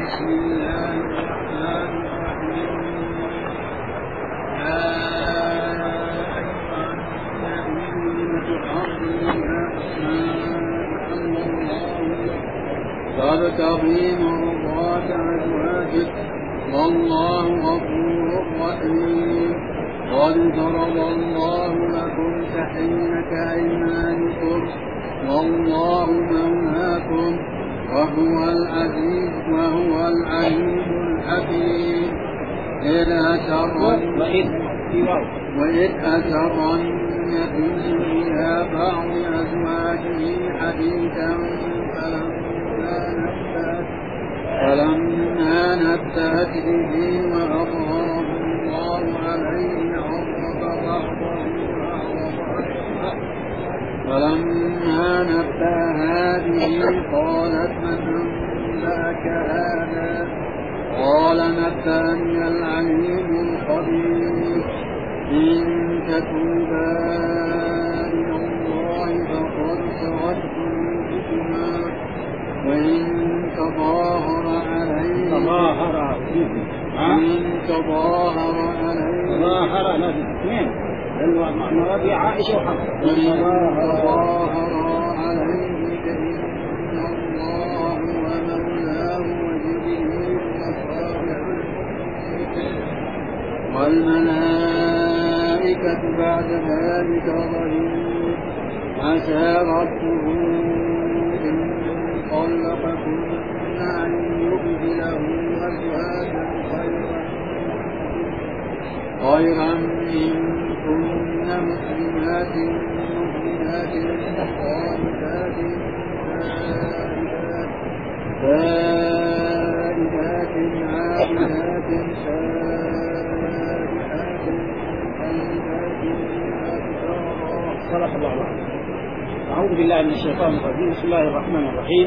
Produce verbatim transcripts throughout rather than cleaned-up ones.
بسم الله الرحمن الرحيم. يا أيها النبي تحرم تبتغي مرضات أزواجك والله غفور رحيم. قد فرض الله لكم تحلة أيمانكم والله مولاكم وهو العزيز وهو العليم الحكيم. إذ أسر وإذ أسر النبي إلى بعض أزواجه حديثا فلما نبأت به وأظهره الله عليه عرض بعضه فلما نبأها به قالت من أنبأك هذا قال نبأني العليم الخبير. إن تتوبا إلى الله فقد صغت قلوبكما وإن تظاهر عليه تظاهر إن تظاهر عليه تظاهر نبي المراد عائشة وحفصة وإن تظاهر عليه فإن الله ومولاه وجبريل وصالح والملائكة بعد ذلك ظهير. عسى ربه إن طلقكن أن يبدله أزواجا خيرا منكن مسلمات مؤمنات قانتات تائبات عابدات سائحات صدق الله العظيم. أعوذ بالله من الشيطان الرجيم. بسم الله الرحمن الرحيم.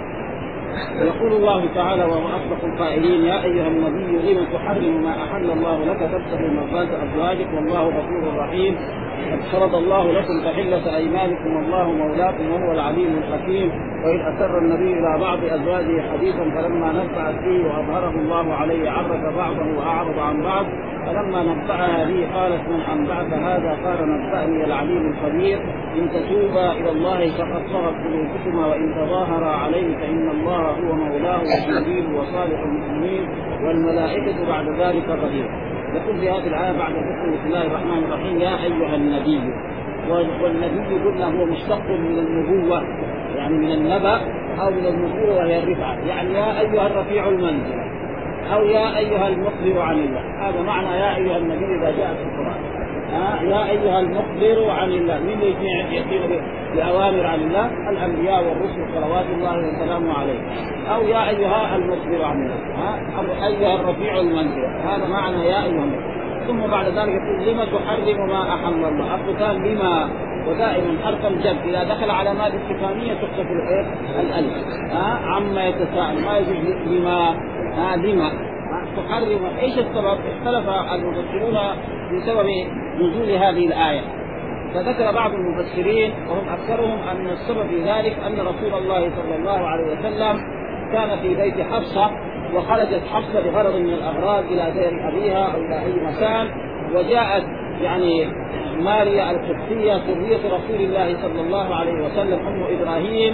يقول الله تعالى وهو أصدق القائلين: يا أيها النبي لم تحرم ما أحل الله لك تبتغي مرضات أزواجك والله غفور رحيم. قد فرض الله لكم تحلة أيمانكم والله مولاكم وهو العليم الحكيم. وإذ أسر النبي إلى بعض أزواجه حديثا فلما نبأت به وأظهره الله عليه عرف بعضه وأعرض عن بعض فلما نبأها به قالت من أنبأك هذا قال نبأني العليم الخبير. إن تتوبا إلى الله فقد صغت قلوبكما وإن تظاهرا عليه فإن الله هو مولاه وجبريل وصالح المؤمنين والملائكة بعد ذلك ظهير. يقول في هذه الآية بعد ذكر بسم الله الرحمن الرحيم: يا أيها النبي. والنبي قلنا هو مشتق من النبوة يعني من النبأ أو من النبوة وهي الرفعة، يعني يا أيها الرفيع المنزل أو يا أيها المخبر عن الله. هذا معنى يا أيها النبي إذا جاء في القرآن. آه يا أيها المخبر عن الله، من يأتي بأوامر عن الله؟ الأنبياء والرسل صلوات الله وسلامه عليه. أو يا أيها المخبر عن الله، آه أو أيها الرفيع المنزل. هذا معنى يا أيها النبي. ثم بعد ذلك يقول: لما تحرم ما أحل الله؟ القتال لما، ودائما حرف الجد إذا دخل على ماء الاستفهامية تحذف الألف. آه عما يتساءل ما يجوز لما. آه لما تحرم، ايش السبب؟ اختلف المفسرون بسبب نزول هذه الآية. فذكر بعض المفسرين وهم أكثرهم أن السبب في ذلك أن رسول الله صلى الله عليه وسلم كان في بيت حفصة وخرجت حفصة لغرض من الأغراض إلى دير أبيها أو إلى أي مكان، وجاءت يعني ماريا القبطية سرية رسول الله صلى الله عليه وسلم أم إبراهيم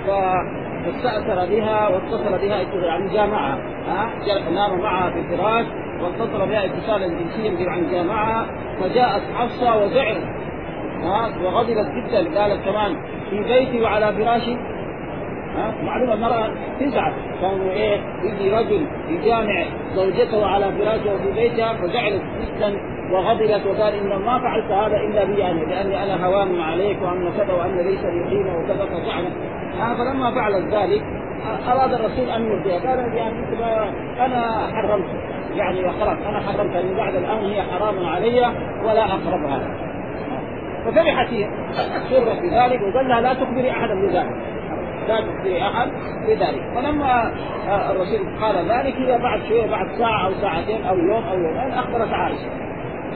فاستأثر بها واتصل بها، يعني جامعها، نام معها في الفراش واتصل بها اتصالا جنسيا عن جامعها. فجاءت حفصة وزعلت وغضبت جدا، قالت كمان في بيتي وعلى فراشي. معلومة المرأة تزعل، كانوا ايه يجي رجل يجامع زوجته على فراشه وفي بيتها، فزعلت جدا وغضبت وقال إن ما فعلت هذا إلا بي أنا، لأني أنا هوام عليك وأن كذا وأن ليس لي قيمة وكذا فزعلت. فلما فعلت ذلك أراد الرسول أن يرضيها، قال يعني أنا حرمت، يعني خلاص أنا حرمتها من بعد الآن هي حرام علي ولا أقربها. ففرحت سرت بذلك وقال لها لا تخبري أحدا بذلك، لا تخبري أحد بذلك. فلما الرسول قال ذلك هي بعد شوية بعد ساعة أو ساعتين أو يوم أو يومين أخبرت عائشة.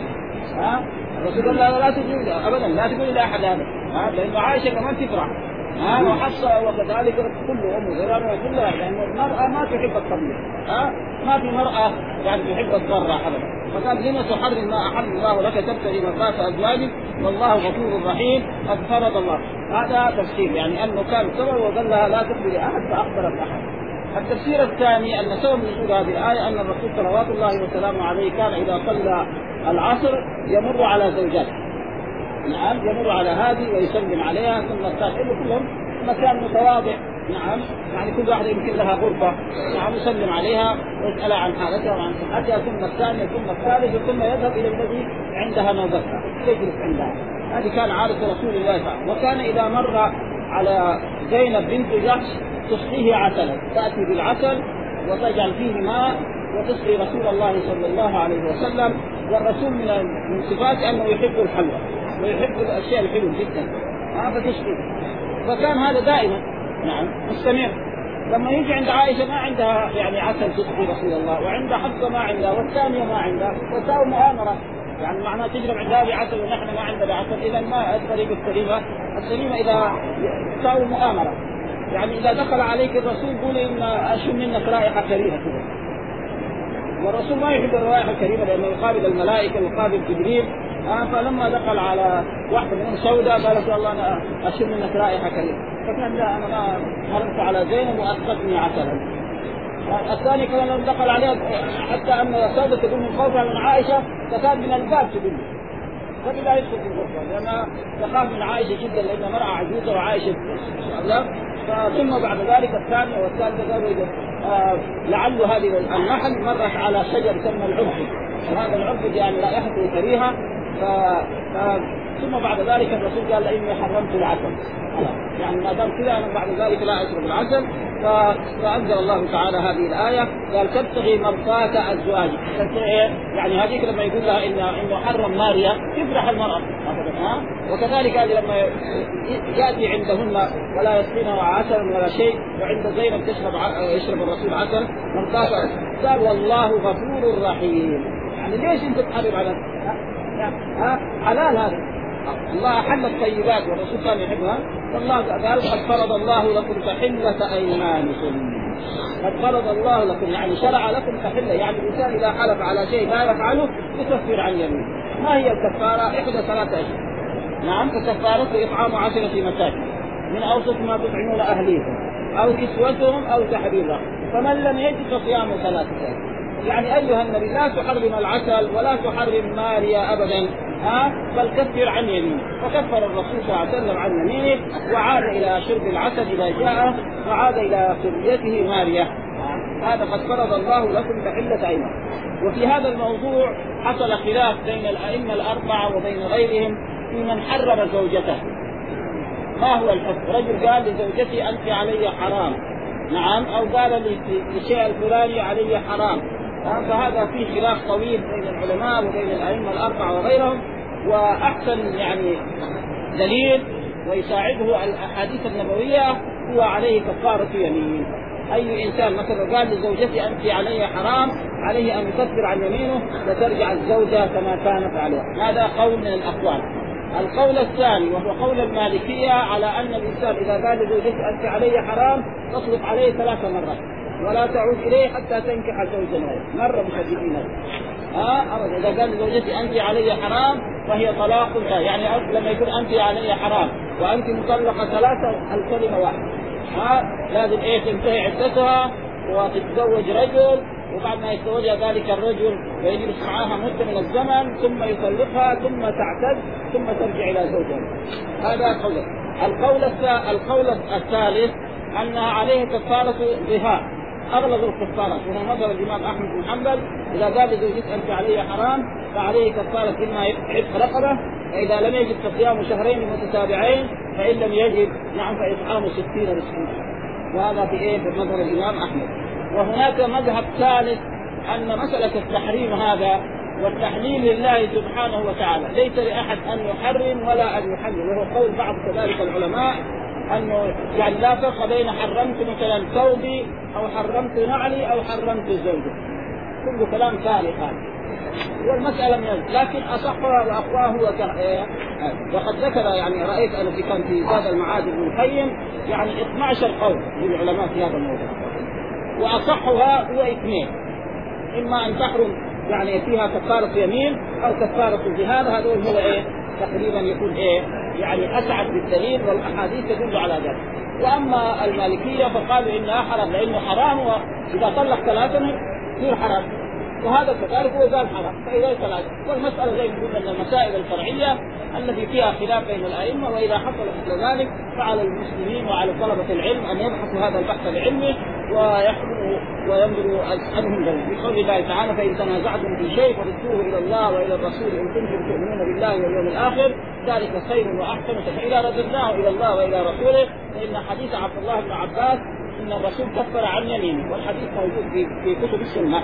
ها الرسول قال لا لا تقولي أبدا، لا تقولي لأحد هذا، ها لأن عائشة كمان تفرح، ها وحفصة وكذلك كل أم زرار وكلها، لأن المرأة ما تحب التضليل، ها ما في مرأة يعني تحب الضرر أبدا. فقال لما تحرم ما أحل الله لك تبتغي مرضات أزواجك والله غفور رحيم قد فرض الله. هذا تفسير يعني أنه كان سبب وقال لها لا تخبري أحد فأخبرت أحد. التفسير الثاني أن سبب نزول هذه الآية أن الرسول صلوات الله وسلامه عليه كان إذا صلى العصر يمر على زوجاته، نعم يمر على هذه ويسلم عليها ثم الثاني إنه كلهم مكان متواضع، نعم يعني كل واحدة يمكن لها غرفة، نعم يسلم عليها ويسألها عن حالتها وعن صحتها ثم الثانية ثم الثالث ثم يذهب إلى الذي عندها نوبتها يجلس عندها. هذه كان عادة رسول الله صلى الله عليه وسلم. وكان إذا مر على زينب بنت جحش تسقيه عسلا، تأتي بالعسل وتجعل فيه ماء وتسقي رسول الله صلى الله عليه وسلم. والرسول من صفات أنه يحب الحلوى ويحب الأشياء الحلوة جدا، هذا تسقي. فكان هذا دائما نعم مستمر. لما يجي عند عائشة ما عندها يعني عسل تسقي رسول الله، وعند حفصة ما عندها، والثانية ما عندها، وتساوي مؤامرة يعني معناه تجرب عندها بعسل ونحن ما عندنا عسل. إذا ما الطريقة السليمة السليمة إذا تساوي مؤامرة. يعني إذا دخل عليك الرسول قول إن أشم منك رائحة كريهة كده، والرسول ما يحب الرائحة الكريمة لأنه يقابل الملائكة ويقابل جبريل. آه فلما دخل على واحدة منهم سوداء قالت الله أنا أشم منك رائحة كريمة، فكان لا أنا ما مرمت على زينب وأسقتني عسلا. الثاني كمان لما دخل عليها حتى أن سوداء تقول من خوفها من عائشة فكان من الباب تقول فبي لا يدخل في الغرفة لأنها تخاف من عائشة جدا لأنها مرأة عجوزة وعائشة ثم بعد ذلك الثانية والثالثة قالوا آه لعل هذه النحل مرت على شجر يسمى العرفي، وهذا العرفي يعني رائحته كريهة. ف... ف... ثم بعد ذلك الرسول قال إني حرمت العسل، يعني ما دام كذا أنا بعد ذلك لا أشرب العسل. ف... فأنزل الله تعالى هذه الآية قال تبتغي مرضات أزواجك. يعني هذيك لما يقول لها إن إنه حرم ماريا يفرح المرأة، ها؟ وكذلك هذه لما يأتي عندهن ولا يسقينها عسل ولا شيء، وعند زينب تشرب يشرب الرسول عسل مرضات، قال والله غفور رحيم. يعني ليش أنت تحرم على ها حلال هذا؟ الله أحل الطيبات والرسول كان يحبها. والله قال قد فرض الله لكم تحلة أيمانكم، قد فرض الله لكم يعني شرع لكم تحلة. يعني الإنسان إذا حلف على شيء لا يفعله يكفر عن يمينه. ما هي الكفارة؟ إحدى ثلاثة أشياء. نعم فكفارته إطعام عشرة مساكين من أوسط ما تطعمون أهليكم أو كسوتهم أو تحرير رقبة، فمن لم يجد فصيام ثلاثة أيام. يعني أيها النبي لا تحرم العسل ولا تحرم ماريا أبدا، ها بل كفر عن يمينه. فكفر الرسول صلى الله عليه وسلم عن يمينه وعاد إلى شرب العسل إذا جاء، وعاد إلى سريته ماريا. هذا قد فرض الله لكم تحلة أيمانكم. وفي هذا الموضوع حصل خلاف بين الأئمة الأربعة وبين غيرهم في من حرم زوجته. ما هو الحكم؟ رجل قال لزوجتي أنت علي حرام، نعم، أو قال للشيء الفلاني علي حرام. فهذا فيه خلاف طويل بين العلماء وبين الأئمة الأربعة وغيرهم. وأحسن يعني دليل ويساعده الأحاديث النبوية هو عليه كفارة يمين. أي إنسان مثلا قال لزوجتي أنت علي حرام عليه أن يكفر عن يمينه وترجع الزوجة كما كانت عليه. هذا قول من الأقوال. القول الثاني وهو قول المالكية على أن الإنسان إذا قال لزوجتي أنت علي حرام تصرف عليه ثلاث مرات ولا تعود إليه حتى تنكح زوجا مرة محددين. ها أبدا إذا قال لزوجتي أنت علي حرام فهي طلاق. يعني لما يقول أنت علي حرام وأنت مطلقة ثلاثة الكلمة واحدة، ها لازم إيه تنتهي عدتها وتتزوج رجل، وبعد ما يتزوجها ذلك الرجل ويجلس معها مدة من الزمن ثم يطلقها ثم تعتد ثم ترجع إلى زوجها. هذا قول. القول القول الثالث أنها عليه كفارة ظهار، أغلظ الكفارة، وهو مذهب الإمام أحمد بن حنبل. إذا قال لزوجتك أنت علي حرام فعليه كفارة إما عتق رقبة، فإذا لم يجد فصيام شهرين متتابعين، فإن لم يجد نعم فإطعام ستين مسكينا. وهذا في إيه في مذهب الإمام أحمد. وهناك مذهب ثالث أن مسألة التحريم هذا والتحليل لله سبحانه وتعالى، ليس لأحد أن يحرم ولا أن يحلل. وهو قول بعض كذلك العلماء أنه يعني لا فرق بين حرمت مثلا ثوبي أو حرمت نعلي أو حرمت زوجي، كل كلام ثالث هذا. والمسألة من ال... لكن أصحها وأقواه وك... وقد ذكر يعني رأيت أنا في كان في زاد المعاد ابن القيم يعني اثني عشر قول للعلماء في هذا الموضوع، وأصحها هو اثنين، إما أن تحرم يعني فيها كفارة يمين أو كفارة جهاد، هذا هو إيه تقريبا يكون إيه يعني أسعد بالدليل والأحاديث تدل على ذلك. وأما المالكية فقالوا إنها حرام لأنه حرام، وإذا طلق ثلاثة يصير حرام، وهذا كذلك هو زال حرام فإذا ثلاثة. والمسألة زي ما قلنا من المسائل الفرعية التي فيها خلاف بين الأئمة، وإذا حصل مثل ذلك فعلى المسلمين وعلى طلبة العلم أن يبحثوا هذا البحث العلمي ويحكموا وينظروا عنهم ذلك. بقول الله تعالى: فإن تنازعتم في شيء فردوه إلى الله وإلى الرسول إن كنتم تؤمنون بالله واليوم الآخر ذلك خير وأحسن. فإذا رددناه إلى الله وإلى رسوله فإن حديث عبد الله بن عباس إن الرسول كفر عن يمينه، والحديث موجود في, في كتب السنة.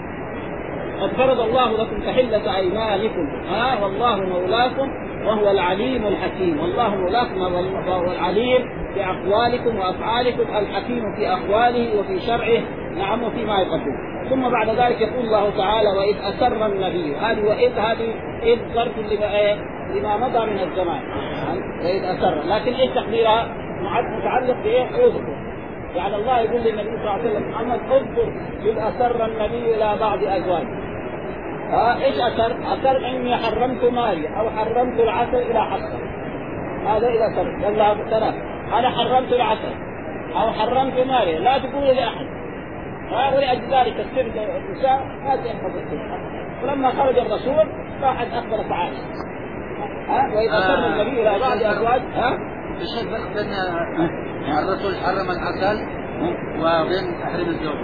قد فرض الله لكم تحلة أيمانكم ها والله مولاكم وهو العليم الحكيم. والله مولاكم وهو العليم بأقوالكم وأفعالكم، الحكيم في أقواله وفي شرعه نعم وفيما يقدم. ثم بعد ذلك يقول الله تعالى: وإذ أسر النبي. هذه وإذ هذه إذ ظرف لما, لما مضى من الزمان، وإذ أسر، لكن إيش تقديرها متعلق بإيه؟ اذكر. يعني الله يقول للنبي صلى الله عليه وسلم: محمد اذكر إذ أسر النبي إلى بعض أزواجه. ها ايش اثر؟ اثر اني حرمت مالي او حرمت العسل الى حصه، هذا اذا اثر. والله ترى انا حرمت العسل او حرمت مالي لا تقول لاحد. ها ولاجل ذلك السر النساء ما تحفظ السر. فلما خرج الرسول راحت اخبرت عائشه. ها واذا اثر النبي الى بعض ازواج. ها بشيء فرق بين الرسول حرم العسل وبين تحريم الزوج.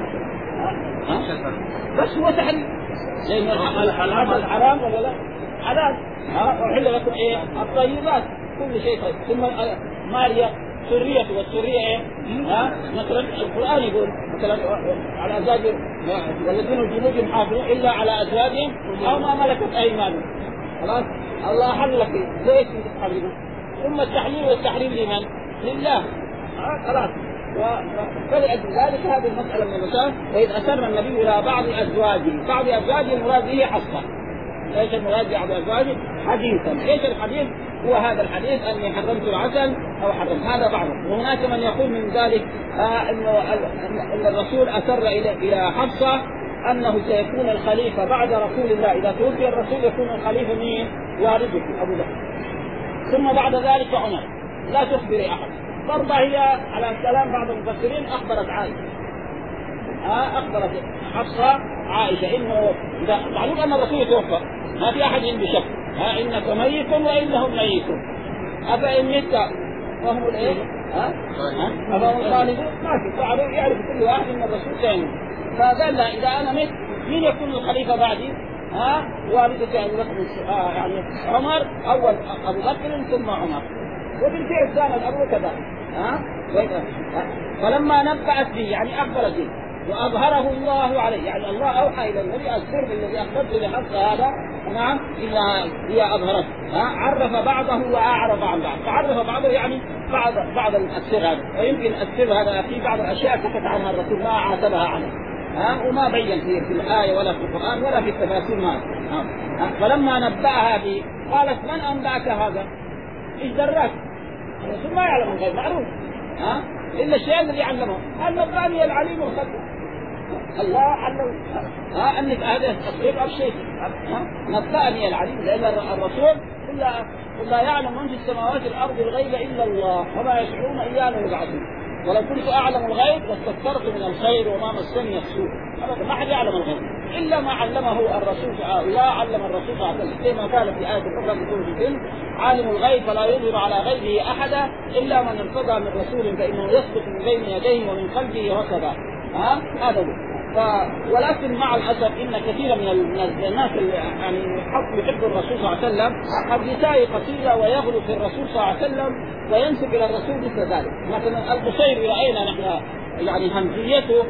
ها بس هو تحريم لأن العسل حرام ولا لا؟ حلال. وحل لكم إيه؟ الطيبات كل شيء طيب. ثم ماريا سرية، والسرية إيه؟ ها مثلا القرآن يقول مثلا على أزواجهم والذين جنودهم حافظون إلا على أزواجهم أو ما ملكت أيمانهم. خلاص الله حل لك ليش تحرمون؟ ثم التحليل والتحريم لمن؟ لله. خلاص. فلأجل ذلك هذه المسألة من المسائل. وإذ أسر النبي إلى بعض أزواجه، بعض أزواجه المراد به حصة. إيش المراد بعض أزواجه؟ حديثا. إيش الحديث؟ هو هذا الحديث أني حرمت العسل أو حرم، هذا بعضه. وهناك من يقول من ذلك آه إنه أن الرسول أسر إلى إلى حفصة أنه سيكون الخليفة بعد رسول الله، إذا توفي الرسول يكون الخليفة مين؟ والده أبو بكر، ثم بعد ذلك عمر. لا تخبري أحد. برضه هي على كلام بعض المفسرين أخبرت عائشة، آه أخبرت حفصة عائشة إنه معلوم أن الرسول توفى، ما في أحد عنده شك، ها آه إنك ميت وإنهم ميتون، أفإن مت وهم الإيه؟ ها آه؟ أفهم خالدون؟ ما في، فعلوا يعرف كل واحد إن الرسول ثاني. فقال لا إذا أنا مت مين يكون الخليفة بعدي؟ ها آه؟ والدك أبو بكر، آه يعني عمر أول أبو بكر ثم عمر، وبالفعل كان الأمر كذلك. ها أه؟ فلما نبأت به يعني أخبرت به وأظهره الله عليه، يعني الله أوحى إلى النبي السر الذي أخبرته لحفص هذا نعم إلا هي أظهرته. ها عرف بعضه وأعرض عن بعض، فعرف بعضه يعني بعض بعض السر هذا، ويمكن السر هذا في بعض الأشياء سكت عنها الرسول ما عاتبها عنه، ها وما بين في في الآية ولا في القرآن ولا في التفاسير ما. ها فلما نبأها به قالت: من أنبأك هذا؟ إيش دراك؟ الرسول ما يعلم الغيب معروف، ها إلا الشيء الذي علمه النباني العليم الخبير. الله علم ها أنك هذا التصريف أو شيء، ها نبأني العليم، لأن الرسول قل لا يعلم من في السماوات الأرض الغيب إلا الله وما يشعرون إيانا يبعثون ولو كنت أعلم الغيب لاستكثرت من الخير وما مسني السوء. ما حد يعلم الغيب إلا ما علمه الرسول. لا علم الرسول صلى الله عليه وسلم كما قال في آية أخرى في سورة الجن: عالم الغيب فلا يظهر على غيبه أحدا إلا من ارتضى من رسول فإنه يسبق من بين يديه ومن خلفه رصدا. ها هذا هو. ف... ولكن مع الأسف إن كثيرا من الناس اللي يعني حق يحب الرسول صلى الله عليه وسلم قد يساوي قصيدة ويغلو في الرسول صلى الله عليه وسلم وينسب إلى الرسول مثل ذلك. مثلا البصيري رأينا نحن يعني همزيته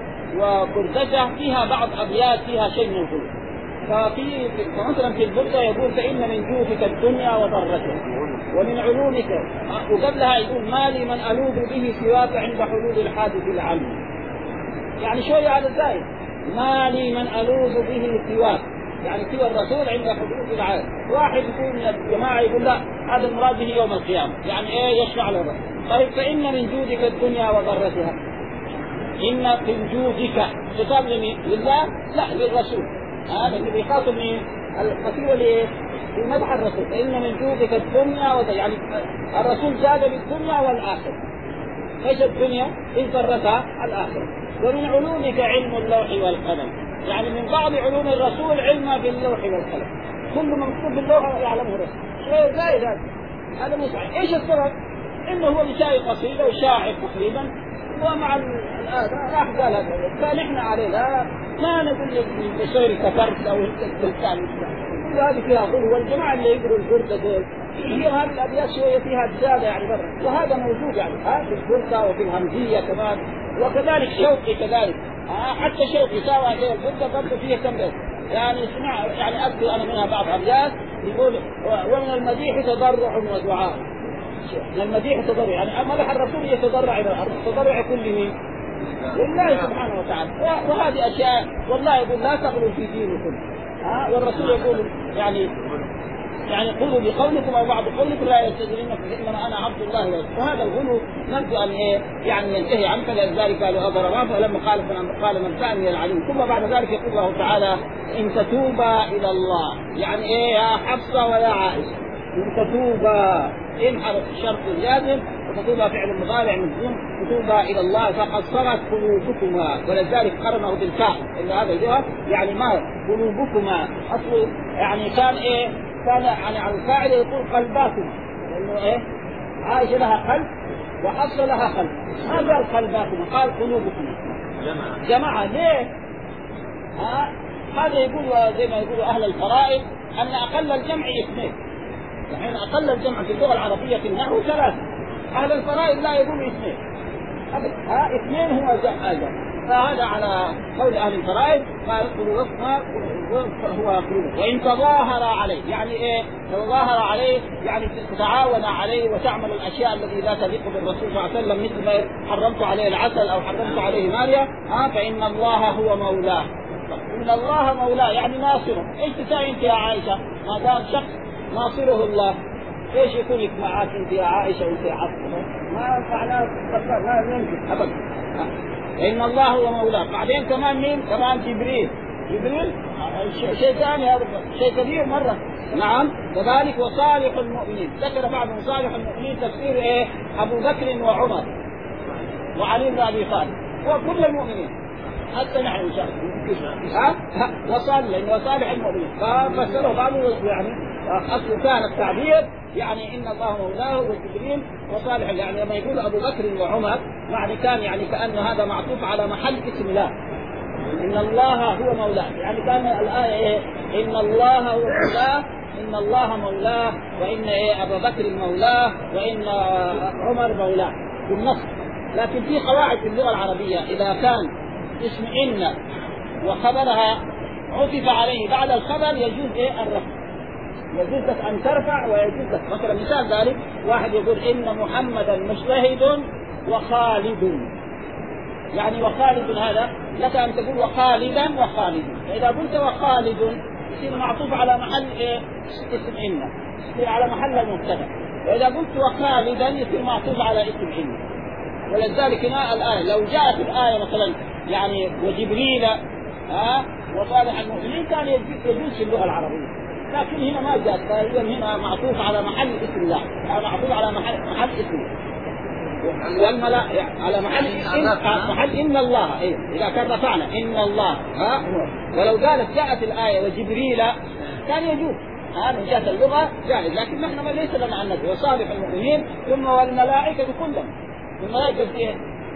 وكردته فيها بعض أبيات فيها شيء من الغلو. ففي مثلا في البردة يقول: فإن من جوفك الدنيا وضرتها ومن علومك، وقبلها يقول: ما لي من ألوذ به سواك عند حدود الحادث العام. يعني شوية على الزايد، ما لي من ألوذ به سواك، يعني سوى الرسول عند حدوث العالم. واحد يكون من الجماعة يقول لا هذا المراد به يوم القيامة، يعني إيه يشفع له. طيب فإن من جودك الدنيا وضرتها، إن من جودك خطاب لمين؟ لله؟ لا للرسول. هذا اللي بيخاطب مين؟ القصيدة لإيه؟ في مدح الرسول. فإن من جودك الدنيا وضرتها، يعني الرسول زاد بالدنيا والآخرة. ايش الدنيا؟ إن ضرتها الآخرة. ومن علومك علم اللوح والقلم، يعني من بعض علوم الرسول علم باللوح والقلم، كل ما مكتوب باللوح يعلمه الرسول. شيء زائد هذا، هذا مسعى. ايش السبب؟ انه هو بشاي قصيدة وشاعر تقريبا، ومع الآن راح قال هذا فنحن عليه لا ما نقول لك بصير كفرت او الثاني. وهذه فيها غلو، والجماعة اللي يقروا البردة دول هي هذه الأبيات شوية فيها زيادة يعني برا، وهذا موجود يعني ها في البردة وفي الهمزية كمان، وكذلك شوقي كذلك. آه حتى شوقي ساوى زي البردة برضه فيها كم بيت يعني اسمع، يعني أذكر أنا منها بعض أبيات يقول ومن المديح تضرع ودعاء. من المديح تضرع يعني مدح الرسول يتضرع إلى الأرض، تضرع كل مين؟ لله سبحانه وتعالى. وهذه أشياء والله يقول لا تغلوا في دينكم. ها آه والرسول يقول يعني يعني قولوا بقولكم او بعض قولكم لا يستجرنكم انما انا عبد الله ورسوله. وهذا الغلو نرجو ان ايه يعني ينتهي عنه. فلذلك قالوا اضربا فلما قال قال من كان من العليم. ثم بعد ذلك يقول الله تعالى ان تتوبا الى الله، يعني ايه يا حفصه ويا عائشه ان تتوبا، ان حرف شرط جازم وتتوبا فعل مضارع مجزوم، تتوبا الى الله فقد صغت قلوبكما، ولذلك قرنه بالكاف ان هذا الجواب يعني ما قلوبكما اصل يعني كان ايه كان يعني على الفاعل يقول قلباكم، لانه ايه عائشه لها قلب وحفصه لها قلب، ما قال قلباكم قال قلوبكم جماعه جماعه ليه؟ ها هذا يقول زي ما يقولوا اهل الفرائض ان اقل الجمع اثنين، يعني اقل الجمع في اللغه العربيه في النحو ثلاثه، اهل الفرائض لا يقولوا اثنين ها اثنين هو جمع. فهذا على قول اهل الفرائض قال قلوبكما هو قلوب. وان تظاهر عليه يعني ايه تظاهر عليه يعني تتعاون عليه وتعمل الاشياء التي لا تليق بالرسول صلى الله عليه وسلم، مثل ما حرمت عليه العسل او حرمت عليه ماريا ها آه فان الله هو مولاه. ان الله مولاه يعني ناصره. ايش تساوي انت يا عائشه ما دام شخص ناصره الله؟ ايش يكون معك انت يا عائشه وانت يا حفصه؟ ما معناه ما يمكن ابدا. إن الله هو مولاه. بعدين كمان مين؟ كمان جبريل. جبريل شيء ثاني هذا شيء كبير مرة. نعم كذلك وصالح المؤمنين. ذكر بعض مصالح المؤمنين تفسير إيه؟ أبو بكر وعمر وعلي بن أبي طالب وكل المؤمنين حتى نحن إن شاء الله. ها وصالح لأنه صالح المؤمنين ففسروا بعض يعني أصل كان التعبير يعني إن الله مولاه وجبريل وصالح، يعني لما يقول أبو بكر وعمر يعني كان يعني كأن هذا معطوف على محل اسم الله. إن الله هو مولاه يعني كان الآية إيه؟ إن الله هو مولاه، إن الله مولاه، وإن إيه أبو بكر مولاه، وإن عمر مولاه بالنص. لكن في قواعد في اللغة العربية إذا كان اسم إن وخبرها عطف عليه بعد الخبر يجوز إيه الرفع، يجوز لك أن ترفع ويجوز لك. مثلا مثال ذلك واحد يقول إن محمدا مجتهد وخالد، يعني وخالد هذا لك أن تقول وخالدا وخالد، فإذا قلت وخالد يصير معطوف على محل إيه؟ اسم إن، يصير على محل المبتدأ. وإذا قلت وخالدا يصير معطوف على اسم إن. ولذلك هنا الآية لو جاءت الآية مثلا يعني وجبريل ها وصالح المؤمنين كان يجوز في اللغة العربية، لكن هنا ما جاءت، فإذا هنا معطوف على محل اسم الله، يعني معطوف على محل محل اسم والملائكة على محل إن محل إن الله. إيه إذا كان رفعنا إن الله ها، ولو قالت جاءت الآية وجبريل كان يجوز، هذا من جهة اللغة جائز، لكن نحن ما ليس لنا أن نقول وصالح المؤمنين ثم والملائكة كلهم. الملائكة إيه؟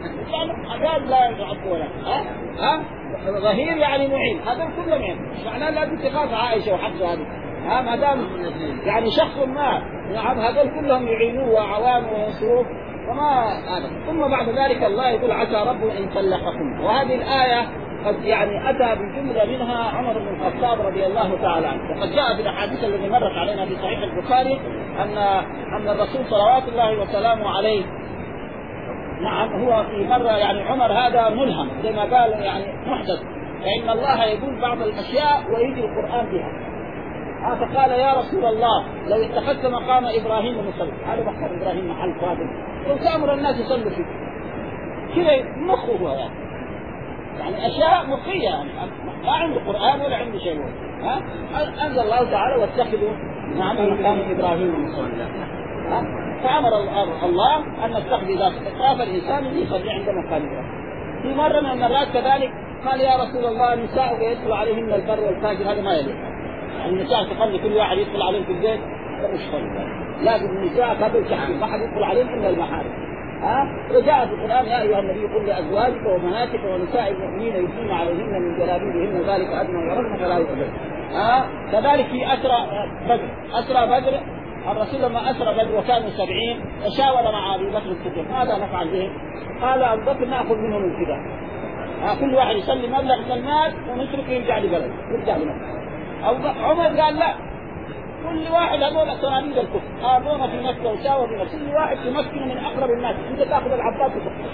يعني لا يعرف ولا ها ها ظهير يعني معين، هذا كلهم يعني معناه لازم تخاف عائشة وحفصة هذه ها ما دام يعني شخص ما نعم هذول كلهم يعينوه وعوانه وينصروه وما هذا. ثم بعد ذلك الله يقول عسى ربه ان طلقكم، وهذه الآية قد يعني أتى بجملة منها عمر بن الخطاب رضي الله تعالى عنه. وقد جاء في الأحاديث التي مرت علينا في صحيح البخاري أن أن الرسول صلوات الله وسلامه عليه نعم هو في مرة يعني عمر هذا ملهم زي ما قال يعني محدث فإن الله يقول بعض الأشياء ويجي القرآن بها. فقال يا رسول الله لو اتخذت مقام إبراهيم مصلى، هذا مقام إبراهيم محل فاضل، لو تأمر الناس يصلوا فيه كذا مخه يعني. يعني أشياء مخية يعني ما عنده قرآن ولا عنده شيء. ها أنزل الله تعالى واتخذوا مقام إبراهيم مصلى. فأمر الله أن نتخذ إذا خاف الإنسان يصلي عند مقام إبراهيم. في مرة من المرات كذلك قال يا رسول الله النساء يدخل عليهن البر والفاجر، هذا ما يليق. النساء تخلي كل واحد يدخل عليهم في البيت، هذا مش صحيح. لازم النساء قبل تحريم ما حد يدخل عليهم إلا المحارم. ها وجاء في القرآن يا أيها النبي قل لأزواجك وبناتك ونساء المؤمنين يدنين عليهن من جلابيبهن ذلك أدنى يرون فلا يؤذين. ها كذلك في أسرى بدر، أسرى بدر الرسول لما أسرى بدر وكانوا سبعين تشاور مع أبي بكر الصديق ماذا نفعل بهم؟ قال أبو بكر نأخذ منهم الفداء، كل واحد يسلم مبلغ من المال ونتركه يرجع لبلده يرجع لمكة. أو عمر قال لا، كل واحد هذول صناديد الكفر هذول في مكة وساووا في مكة، كل واحد يمكن من أقرب الناس، أنت تأخذ العباس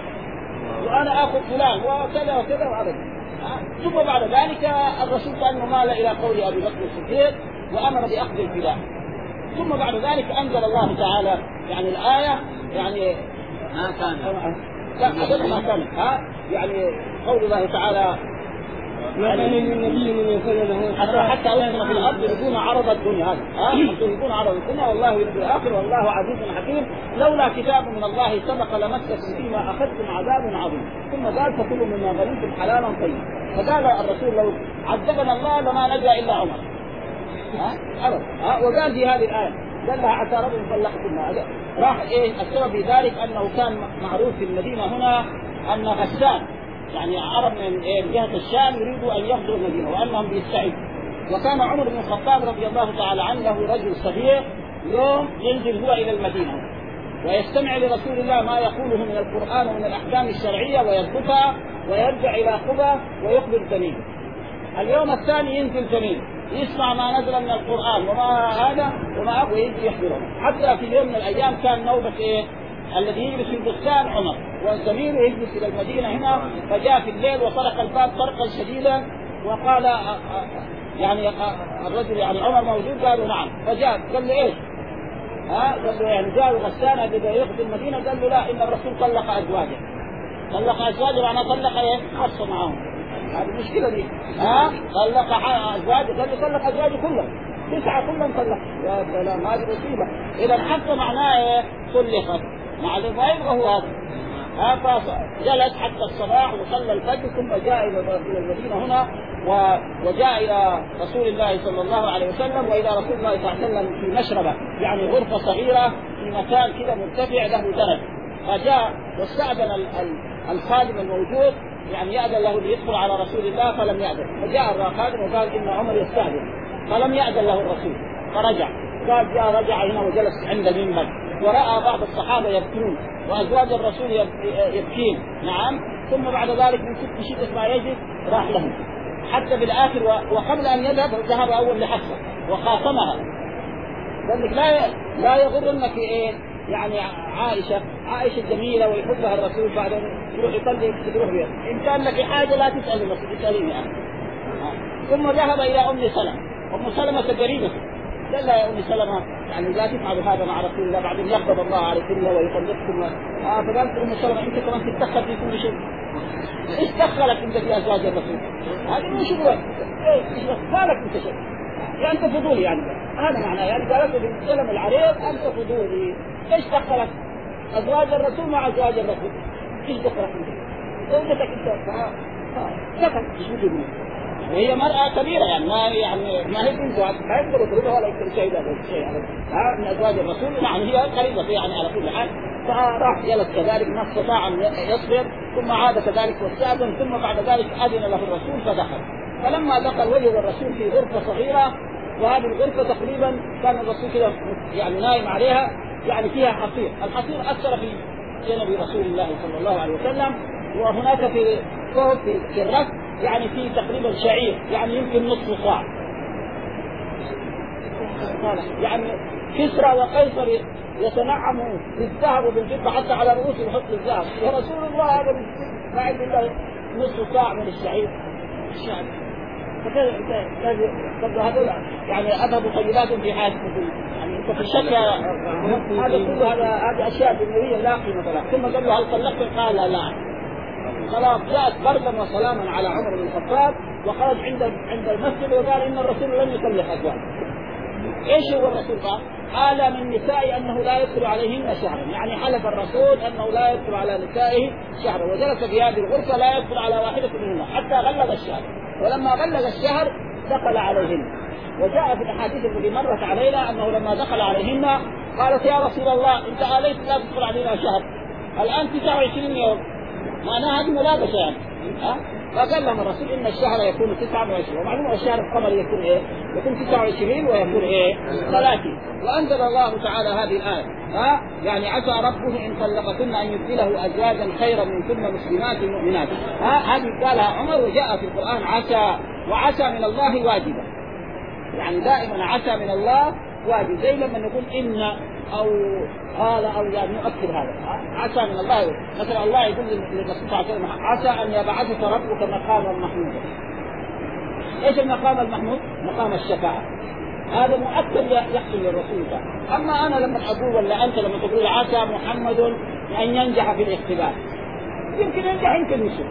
وأنا آخذ فلان وكذا وكذا وأبدا. ثم بعد ذلك الرسول كأنه مال إلى قول أبي بكر الصديق وأمر بأخذ الفداء. ثم بعد ذلك أنزل الله تعالى يعني الآية يعني ما كان لا ما كان ها يعني قول الله تعالى يعني النبي من يسأل حتى حتى يسمع في الأرض يريدون عرض الدنيا هذا ها يريدون عرض الدنيا والله يريد الآخر والله عزيز حكيم لولا كتاب من الله سبق لمسكم فيما أخذتم عذاب عظيم. ثم قال فكلوا مما غنمتم حلالا طيبا. فقال الرسول لو عذبنا الله لما نجا إلا عمر ها أبدا ها. وقال في هذه الآية قال لها عسى ربكم طلقتم. راح إيه السبب في ذلك أنه كان معروف في المدينة هنا أن غسان يعني عرب من جهة الشام يريدوا أن يغزوا المدينة وأنهم بيستعيدوا. وكان عمر بن الخطاب رضي الله تعالى عنه له رجل صغير يوم ينزل هو إلى المدينة ويستمع لرسول الله ما يقوله من القرآن ومن الأحكام الشرعية ويربطها ويرجع إلى قبى ويخبر تميم. اليوم الثاني ينزل تميم يسمع ما نزل من القرآن وما هذا وما أبغى يجي يخبره. حتى في يوم من الأيام كان نوبة إيه الذي يجلس في البستان عمر وزميله يجلس إلى المدينة هنا، فجاء في الليل وطرق الباب طرقا شديدا وقال آآ آآ يعني الرجل يعني عمر موجود؟ قالوا نعم. فجاء قال له ايش؟ ها قال له يعني جاء غسان الذي يخدم المدينة قال له لا إن الرسول طلق أزواجه. طلق أزواجه معناه طلق ايه؟ خاصة معهم. هذه المشكلة دي ها طلق أزواجه قال له طلق أزواجه كلهم تسعة كلهم طلق. يا سلام هذه مصيبة. إذا حتى معناه ايه؟ طلقت مع الضيف وهو هذا. جلس حتى الصباح وصلى الفجر ثم جاء إلى المدينة هنا وجاء إلى رسول الله صلى الله عليه وسلم. وإلى رسول الله صلى الله عليه وسلم في مشربة يعني غرفة صغيرة في مكان كذا مرتفع له درج. فجاء واستأذن الخادم الموجود يعني يأذن له ليدخل على رسول الله فلم يأذن. فجاء الخادم وقال إن عمر يستأذن فلم يأذن له الرسول فرجع. قال جاء رجع هنا وجلس عند المنبر ورأى بعض الصحابة يبكون وأزواج الرسول يبكين نعم. ثم بعد ذلك من ست شدة ما يجد راح لهم حتى بالآخر. وقبل أن يذهب ذهب أول لحفصة وخاصمها قال لك لا لا يغرنك إيه يعني عائشة عائشة جميلة ويحبها الرسول بعد يروح يطلق تروح بها إن كان لك حاجة لا تسألي بس تسأليني أنا. ثم ذهب إلى أم سلمة. أم سلمة قريبة قال لا يا أم سلمة يعني لا تفعل هذا مع رسول الله بعدين يغضب الله عليكم ويطلقكم. آه فقالت أم سلمة أنت كمان تتدخل في كل شيء. إيش دخلك أنت في أزواج الرسول؟ هذه مو شغلك. إيش دخلك أنت شيء؟ يعني أنت فضولي يعني هذا معناه يعني قالت أم سلمة العريض أنت فضولي. إيش دخلك أزواج الرسول مع أزواج الرسول؟ إيش دخلك أنت؟ زوجتك أنت دخل إيش وجود وهي مرأة كبيرة يعني ما يعني ما هي بنت ما يقدر يضربها ولا يقدر شيء هذا شيء ها من أزواج الرسول يعني هي قريبة يعني على كل حال. فراح جلس كذلك ما استطاع أن يصبر ثم عاد كذلك واستأذن ثم بعد ذلك أذن له الرسول فدخل. فلما دخل وجد الرسول في غرفة صغيرة وهذه الغرفة تقريبا كان الرسول كده يعني نايم عليها يعني فيها حصير. الحصير أثر في جنب رسول الله صلى الله عليه وسلم. وهناك في فوق في, في الرف يعني في تقريبا شعير يعني يمكن نصف صاع يعني كسرى وقيصر يتنعموا بالذهب وبالفضة حتى على رؤوسهم يحط الذهب ورسول الله هذا ما عنده الا نصف صاع من الشعير الشعر. فكذا هذول يعني أذهبوا طيبات في حياتكم، يعني أنت في الشك هذا كله هذا هذه أشياء دنيوية لا قيمة لها. ثم قال له هل طلقت؟ قال لا. خلاص جاءت بردا وسلاما على عمر بن الخطاب، وخرج عند عند المسجد وقال إن الرسول لم يطلق أزواجه. إيش هو الرسول قال؟ قال من نسائه أنه لا يدخل عليهن شهرا، يعني حلف الرسول أنه لا يدخل على نسائه شهرا، وجلس في هذه الغرفة لا يدخل على واحدة منهن حتى غلق الشهر، ولما غلق الشهر دخل عليهن. وجاء في الأحاديث التي مرت علينا أنه لما دخل عليهن قالت يا رسول الله أنت آليت لا تدخل علينا شهر، الآن تسعة وعشرين يوم، معناها هذه ملابسة يعني. ها؟ فقال لهم الرسول إن الشهر يكون تسعة وعشرين، ومعلومة الشهر القمري يكون إيه؟ يكون تسعة وعشرين ويكون إيه؟ ثلاثين. وأنزل الله تعالى هذه الآية، ها؟ يعني عسى ربه إن طلقتن أن يبدله أزواجا خيرا منكن مسلمات مؤمنات. ها؟ هذه قالها عمر، وجاء في القرآن عسى، وعسى من الله واجبة، يعني دائما عسى من الله واجب، زي لما نقول إن أو قال أو يعني نؤكد هذا عسى من الله. مثلا الله يقول للرسول صلى الله عليه وسلم عسى أن يبعثك ربك مقاما محمودا. إيش المقام المحمود؟ مقام الشفاعة، هذا مؤكد يحصل للرسول. أما أنا لما أقول ولا أنت لما تقول عسى محمد أن ينجح في الاختبار، يمكن ينجح يمكن يسوء.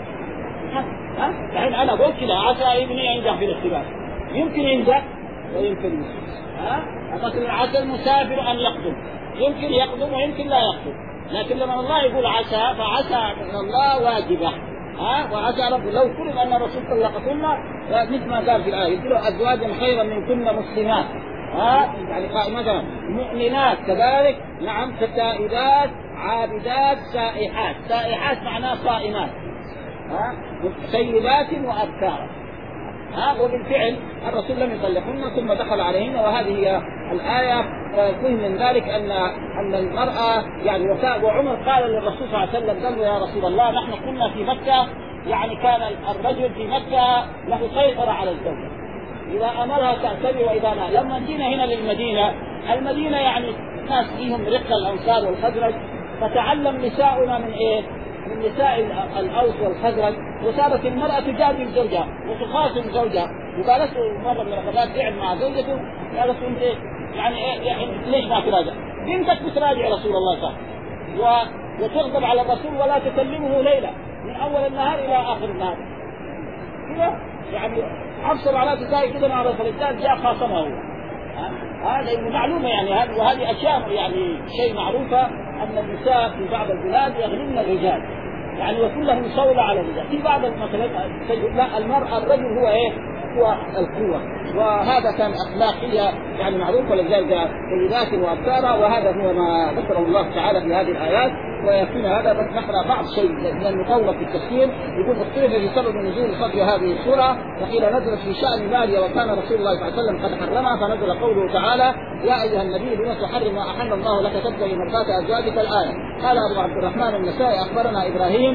ها؟ الحين أنا أقول كذا عسى ابني ينجح في الاختبار، يمكن ينجح ويمكن يسوء. ها؟ مثلا عسى المسافر أن يقدم، يمكن يقدم ويمكن لا يقدم. لكن لما الله يقول عسى فعسى من الله واجبة. ها؟ وعسى رب لو فرض أن الرسول طلقتن مثل ما قال في الآية يقول أزواجا خيرا منكن مسلمات، ها؟ يعني قائمة مؤمنات كذلك، نعم، تائبات عابدات سائحات، سائحات معناه صائمات، ها؟ سيدات وأبكار. ها؟ وبالفعل الرسول لم يطلقهن ثم دخل عليهن، وهذه هي الآية. وفهم من ذلك أن أن المرأة يعني وفاء. وعمر قال للرسول صلى الله عليه وسلم قال له يا رسول الله نحن كنا في مكة، يعني كان الرجل في مكة له سيطرة على الزوجة، إذا أمرها تأتبي وإذا لا. لما جينا هنا للمدينة، المدينة يعني ناس فيهم رقة الأنصار والخزرج، فتعلم نساؤنا من إيه؟ من نساء الأوس والخزرج، وصارت المرأة تجادل زوجها وتخاصم زوجها. وقالت مرة من الرقبات قاعد مع زوجته قالت أنت يعني إيه يعني ليش ما تراجع؟ بنتك بتراجع رسول الله صلى الله عليه وسلم وتغضب على الرسول ولا تكلمه ليلة من أول النهار إلى آخر النهار كذا، يعني حفصل على تساوي كذا مع رسول الله جاء خاصمه هو. هذا معلومة يعني هذه، وهذه أشياء يعني شيء معروفة أن النساء في بعض البلاد يغلبن الرجال، يعني وكلهم صولة على الرجال. في بعض المثلا لا، المرأة الرجل هو إيه؟ هو القوة. وهذا كان أخلاقية يعني معروف، ولذلك سيدات وأبكارا، وهذا هو ما ذكره الله تعالى في هذه الآيات. ويكون هذا بس نقرأ بعض شيء من المطولة في التفسير. يقول اختلف في سبب نزول صدر هذه السورة، وقيل نزلت في شأن مالية وكان رسول الله صلى الله عليه وسلم قد حرمها، فنزل قوله تعالى يا أيها النبي لما تحرم ما أحل الله لك تبتغي مرضات أزواجك الآية. قال أبو عبد الرحمن النسائي أخبرنا إبراهيم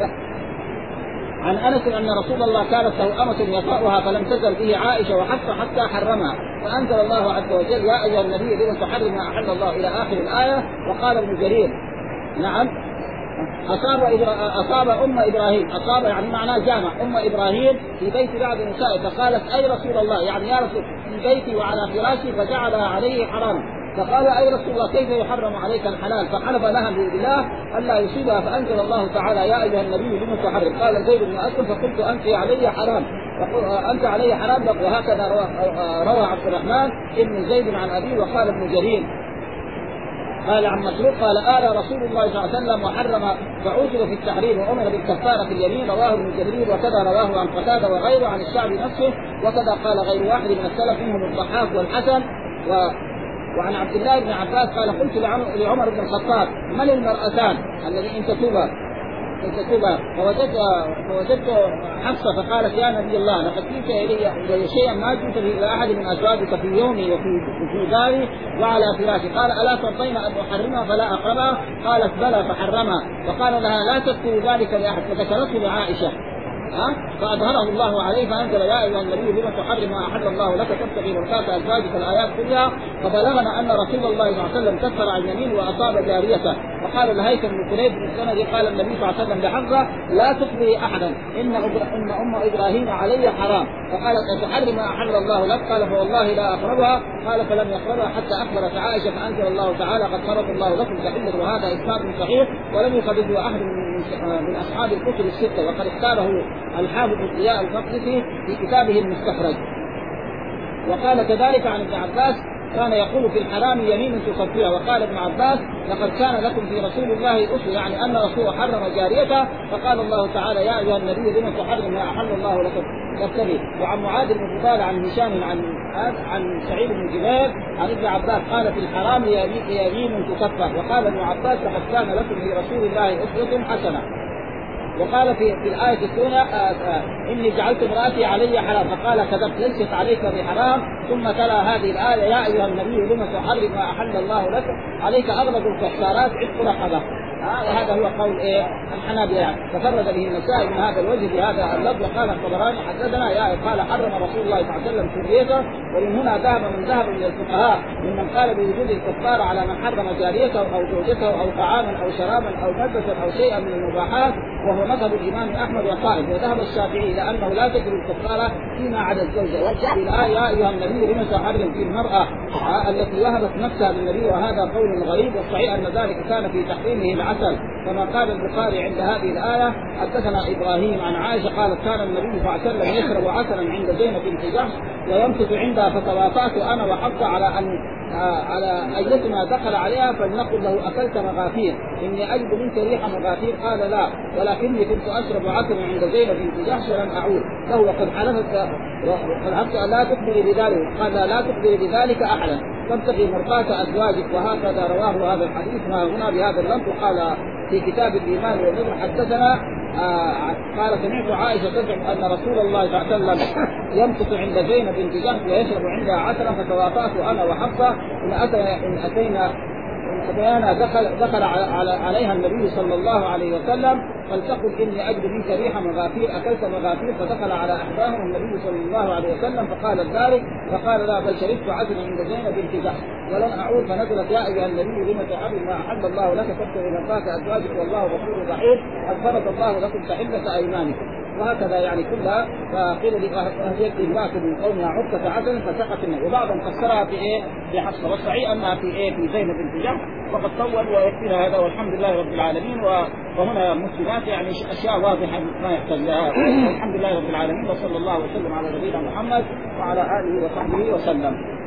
عن أنس أن رسول الله كانت له أمة يطأها فلم تزل به عائشة وحفصة حتى حرمها، فأنزل الله عز وجل يا أيها النبي لما تحرم ما أحل الله إلى آخر الآية. وقال ابن جرير نعم أصاب أصاب أم إبراهيم، أصاب يعني معناه جامع أم إبراهيم في بيت بعض النساء، فقالت أي رسول الله يعني يا رسول في بيتي وعلى فراشي فجعلها عليه حرام، فقال أي رسول الله كيف يحرم عليك الحلال؟ فحلف لها بالله ألا يصيبها، فأنزل الله تعالى يا أيها النبي لم تحرم. قال زيد بن أسلم فقلت أنت علي حرام، أنت علي حرام. وهكذا روى عبد الرحمن ابن زيد عن أبيه. وقال ابن جرير قال عن مسروق قال آل رسول الله صلى الله عليه وسلم وحرم فعوقب في التحريم وأمر بالكفارة في اليمين. رواه ابن جرير وكذا رواه عن قتادة وغيره عن الشعبي نفسه، وكذا قال غير واحد من السلف منهم الضحاك والحسن. و وعن عبد الله بن عباس قال قلت لعمر بن الخطاب من المرأتان الذي إن تتوبا إن تتوبا فوجدت فوجدت حفصة فقالت يا نبي الله لقد جئت إلي شيئا ما جئت إلى أحد من أزواجك في يومي وفي في داري وعلى فراشي. قال ألا ترضين أن أحرمها فلا أقربها؟ قالت بلى فحرمها. وقال لها لا تذكري ذلك لأحد، فذكرته لعائشة ها فأظهره الله عليه فأنزل يا أيها النبي لم تحرم ما أحل الله لك تبتغي مرضات أزواجك الآيات كلها. فبلغنا أن رسول الله صلى الله عليه وسلم كفر عن يمين وأصاب جاريته. وقال الهيثم بن كليب بن السند قال النبي صلى الله عليه وسلم لحفصة لا تخبري أحدا إن إن أم إبراهيم علي حرام. فقالت أتحرم ما أحل الله لك؟ قال فوالله لا أقربها. قال فلم يقربها حتى أخبرت عائشة فأنزل الله تعالى قد فرض الله لكم تحلة. وهذا إسناد صحيح ولم يخرجه أحد من من أصحاب الكتب الستة وقد اختاره الحافظ الضياء المقدسي في كتابه المستخرج. وقال كذلك عن ابن عباس كان يقول في الحرام يمين تكفرها. وقال ابن عباس لقد كان لكم في رسول الله أسوة يعني أن رسول حرم جاريته. فقال الله تعالى يا أيها النبي لم تحرم ما أحل الله لكم تبتغي. وعن معاذ بن فضال عن هشام عن عن سعيد بن جبير عن ابن عباس قال في الحرام يمين تكفر. وقال ابن عباس لقد كان لكم في رسول الله أسوة حسنة. وقال في في الآية الثانية آه آه إني جعلت امرأتي علي حرام. فقال كذبت ليست عليك بحرام. ثم تلا هذه الآية يا أيها النبي لم تحرم ما أحل الله لك عليك أغلب الكفارات عتق رقبة. آه وهذا هو قول إيه الحنابلة يعني. تفرد به النسائي من هذا الوجه بهذا اللفظ. وقال الطبراني حدثنا يا قال حرم رسول الله صلى الله عليه وسلم سريته. ومن هنا ذهب من ذهب من الفقهاء ممن قال بوجود الكفارة على من حرم جاريته أو زوجته أو طعاما أو شرابا أو ملبسا أو شيئا من المباحات وهو مذهب الإمام أحمد وقائد. وذهب الشافعي إلى أنه لا تجب الكفارة فيما عدا الزوجة. وجاء الآية يا أيها النبي لم تحرم في المرأة التي وهبت نفسها للنبي. وهذا قول غريب. والصحيح أن ذلك كان في تحريمه العسل كما قال البخاري عند هذه الآية. حدثنا إبراهيم عن عائشة قالت كان النبي صلى الله عليه وسلم يشرب عسلا عند زينب بنت جحش ويمكث عندها فتواطأت أنا وحفصة على أن آه على أيتنا دخل عليها فلنقل له أكلت مغافير إني أجد منك ريح مغافير. قال لا ولكني كنت أشرب عسلا عند زينب بنت جحش ولم أعود له وقد حلفت وقد حلفت لا تخبري بذلك. قال لا تخبري بذلك أحدا تبتغي مرضاة أزواجك. وهكذا رواه هذا الحديث ما هنا بهذا اللفظ. قال في كتاب الإيمان والنذر حدثنا آه قال سمعت عائشة تزعم أن رسول الله صلى الله عليه وسلم يمكث عند زينب بنت جحش ويشرب عندها عسلا فتواطأت أنا وحفصة إن أتينا إن أتينا أتينا دخل دخل على عليها النبي صلى الله عليه وسلم فلتقل إني أجد منك ريح مغافير أكلت مغافير. فدخل على أحداهم النبي صلى الله عليه وسلم فقال ذلك فقال لا بل شربت عسلا عند زينب بنت جحش ولن أعود. فنزلت يا أيها النبي لم تحرم ما أحل الله لك تبتغي مرضات أزواجك والله غفور رحيم قد فرض الله لكم تحلة أيمانكم. وهكذا يعني كلها. فقيل لأهل امرأة من قومها عقة عسل فسقط النبي. وبعضهم فسرها في إيه في حفصة. والصحيح أنها في إيه في زينب بنت جحش. وقد طول ويكفينا هذا والحمد لله رب العالمين. وهنا مسلمات يعني أشياء واضحة ما يحتاج لها. والحمد لله رب العالمين وصلى الله وسلم على نبينا محمد وعلى آله وصحبه وسلم.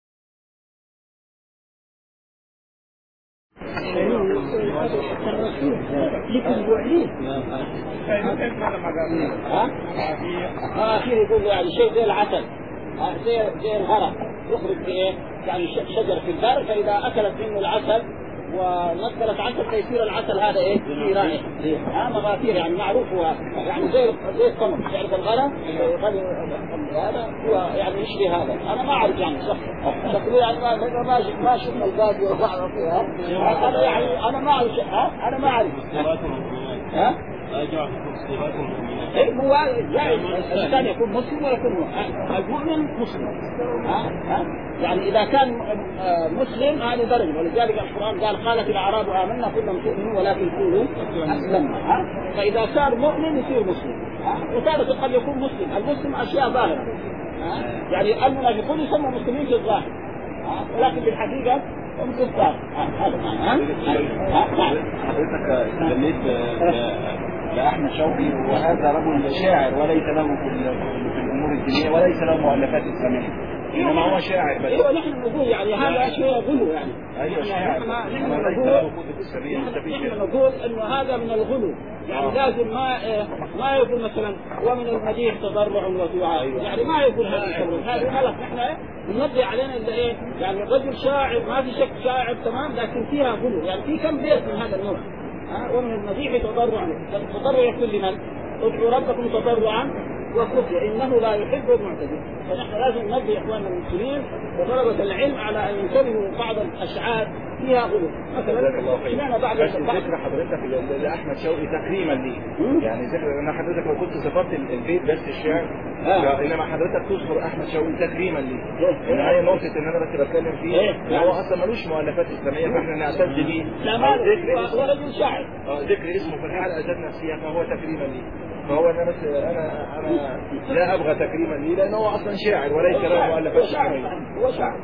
ها أخير يقول يعني شيء زي العسل زي زي الغرق يخرج بإيه يعني شجرة في البر فإذا أكلت منه العسل ونقلت عسل فيصير العسل هذا إيه في رائحة ها مغافير يعني معروف هو يعني زي زي التمر تعرف الغلا هذا هو يعني يشبه هذا. أنا ما أعرف يعني صح شكله يعني ما ما ما شفنا الباقي وبعض فيها أنا يعني أنا ما أعرف ها أنا ما أعرف ها إيه هو جائز الإنسان يكون مسلم ويكون المؤمن مسلم ها ها يعني إذا كان مسلم هذه درجة. ولذلك القرآن قال قالت الأعراب آمنا كلهم تؤمنوا ولكن قولوا أسلمنا. ها فإذا صار مؤمن يصير مسلم. ها وتارة قد يكون مسلم. المسلم أشياء ظاهرة يعني المنافقون يسموا مسلمين في الظاهر ولكن في الحقيقة هم كفار. هذا حضرتك تكلمت لأحمد شوقي وهذا رجل شاعر وليس له في الأمور الدينية وليس له مؤلفات إسلامية إنما هو شاعر بس. ايوه نحن نقول يعني هذا شيء غلو يعني. ايوه شاعر. نحن نقول نحن نقول انه هذا من الغلو يعني آه. لازم ما ما يقول مثلا ومن المديح تضرع ودعاء يعني ما يقول هذا الكلام هذا غلط. نحن ننبه علينا الا ايه يعني الرجل شاعر ما في شك شاعر تمام لكن فيها غلو يعني في كم بيت من هذا النوع. ها ومن المديح تضرع التضرع يكون لمن ادعوا ربكم تضرعا وخفية إنه لا يحب المعتدين. فنحن لازم ننبه إخواننا المسلمين وطلبة العلم على أن ينتبهوا بعض الأشعار فيها غلو مثلا. جزاك الله خير. اشمعنى بعد بس بعد- ذكر حضرتك ل- لاحمد شوقي تكريما ليه، يعني ذكر ان حضرتك لو كنت صفرت ال- البيت بس الشعر، آه. لا، انما حضرتك تذكر احمد شوقي تكريما ليه. ان هي نقطه ان انا بس بتكلم فيه إيه. ان هو اصلا ملوش مؤلفات اسلاميه فاحنا نعتز بيه. لا أو ماله، ذكر هو اسمه، رجل شاعر. اه ذكر اسمه في الحلقه ازادنا فيها فهو تكريما ليه. فهو انا بس انا انا لا ابغى تكريما ليه لان هو اصلا شاعر وليس له مؤلفات هو شاعر اسلاميه. هو شاعر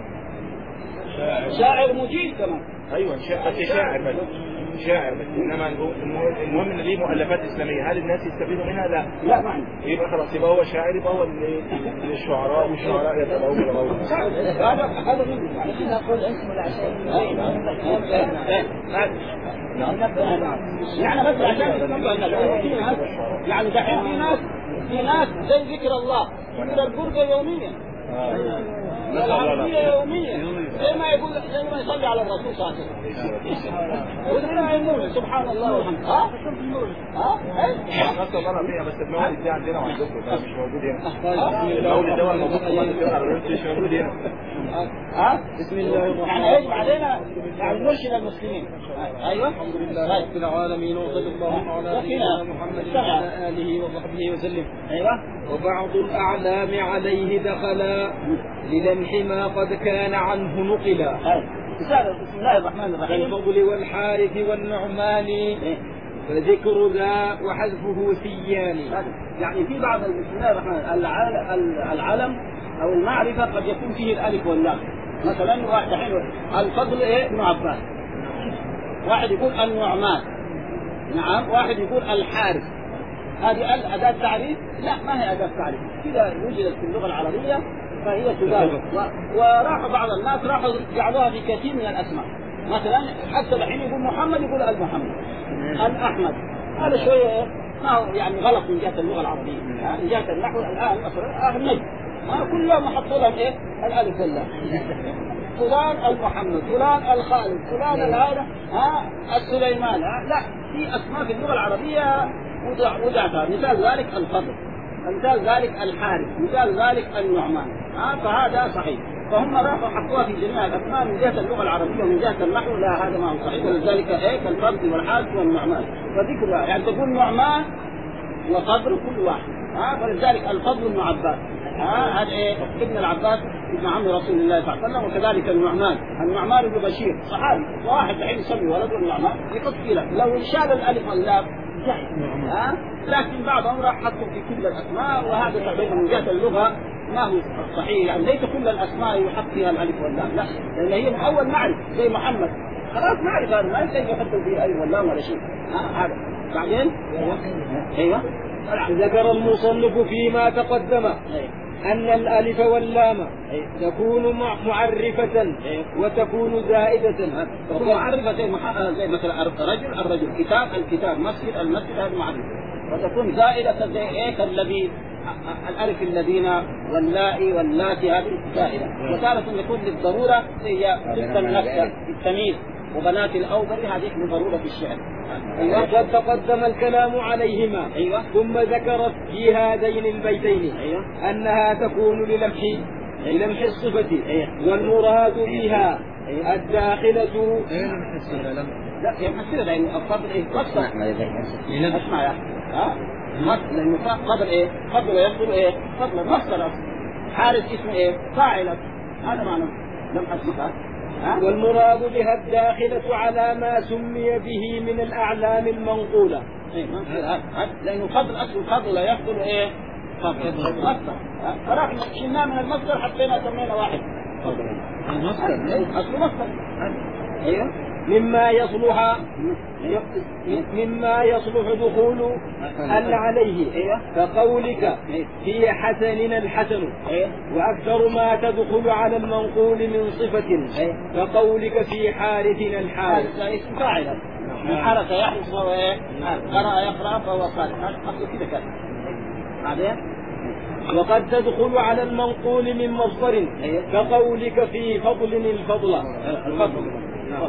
شاعر مجيد كمان. ايوه شاعر بس شاعر بس شاعر بس انما المهم المهم ان ليه مؤلفات اسلاميه، هل الناس يستفيدوا منها؟ لا. لا ما عنده. يبقى خلاص يبقى هو شاعر، يبقى هو اللي- للشعراء والشعراء يتبعون يتبعون. هذا هذا منه يعني كذا قول اسمه العشان يعني بس عشان تنبه الناس. يعني دحين في ناس في ناس زي ذكر الله يقول البرقة يوميا العربية يوميا زي ما يقول زي ما يصلي على الرسول صلى الله عليه وسلم وذكرها يقول سبحان الله والحمد. ها ها نسأل الله العافية. بس المولد ده عندنا وعندكم ده مش موجود هنا. المولد ده موجود في مصر مش موجود هنا. ها بسم الله الرحمن الرحيم. يعني ايش بعدين يعني نرشد المسلمين. ايوه الحمد لله رب العالمين وصلى الله على سيدنا محمد وعلى اله وصحبه وسلم. ايوه وبعض الأعلام عليه دخلا للمح ما قد كان عنه نقلا بسم الله الرحمن الرحيم. كالفضل والحارث والنعمان فذكر ذا وحذفه سيان. يعني في بعض بسم الله الرحمن العلم, العلم او المعرفه قد يكون فيه الالف واللام. مثلا واحد حلو الفضل ايه ابن عباس، واحد يقول النعمان، نعم، واحد يقول الحارث. هذه أداة تعريف؟ لا ما هي أداة تعريف، كذا وجدت في اللغة العربية فهي تبالغ. وراح بعض الناس راحوا جعلوها في كثير من الأسماء. مثلا حتى الحين يقول محمد يقول المحمد، الأحمد. هذا شوية ما هو يعني غلط من جهة اللغة العربية. من جهة النحو الآن مثلا أهل النجم ما كلهم حطوا لهم إيه الألف واللام. فلان المحمد، فلان الخالد، فلان هذا ها السليمان. لا، في أسماء في اللغة العربية وضعتها. مثال ذلك الفضل، مثال ذلك الحارث، مثال ذلك النعمان. ها فهذا صحيح. فهم راحوا حطوها في جميع الأسماء من جهة اللغة العربية ومن جهة النحو لا هذا ما هو صحيح. ولذلك إيه كالفضل والحارث والنعمان فذكر يعني تقول نعمان وصدر كل واحد. ها فلذلك الفضل ابن عباس، ها هذا ايه ابن العباس ابن عم رسول الله صلى الله عليه وسلم. وكذلك النعمان، النعمان بن بشير صحابي، واحد الحين يسمي ولده النعمان يحط فيه لو شال الالف واللام جاي. ها لكن بعضهم راح حطوا في كل الاسماء وهذا تقريبا من جهه اللغه ما هو صحيح. يعني ليس كل الاسماء يحط فيها الالف واللام، لا، لان هي من اول معرفه زي محمد خلاص معرفه ما يحتاج يحطوا فيه الف واللام ولا شيء. ها هذا بعدين ايوه ذكر المصنف فيما تقدم أن الألف واللام تكون معرفة وتكون زائدة. تكون معرفة زي زي مثلا الرجل الرجل، كتاب الكتاب، مسجد المسجد، هذه معرفة. وتكون زائدة زي ايه الذي الألف الذين واللائي واللاتي هذه زائدة. وتارة يكون للضرورة هي ضد النفس التمييز وبنات الأوبر هذه لضرورة الشعر. وقد تقدم الكلام عليهما. أيوة. ثم ذكرت في هذين البيتين أيوة. أنها تكون للمح للمح الصفة. أيوة. والمراد بها أيوة. الداخلة لا هي محسنة لأن الفضل إيه مصدر. اسمع يا ها مصدر لأنه فضل إيه فضل يفضل إيه فضل مصدر. حارس اسمه إيه فاعل، هذا معنى لم أسمع. والمراد بها الداخلة على ما سمي به من الأعلام المنقولة. إيه لأنه فضل أصل الفضل لا يفضل إيه فضل مصدر. فراح شلنا من المصدر حطينا سمينا واحد المصدر أصل مصدر. أيوه مما يصلح مما يصلح دخول ال عليه. كقولك في حسننا الحسن، واكثر ما تدخل على المنقول من صفة كقولك في حارثنا الحارث. اسم فاعل من حرس يحرس وهو ايه قرأ يقرأ فهو قارئ اصل كده كده. بعدين وقد تدخل على المنقول من مصدر كقولك في فضل الفضل الفضل.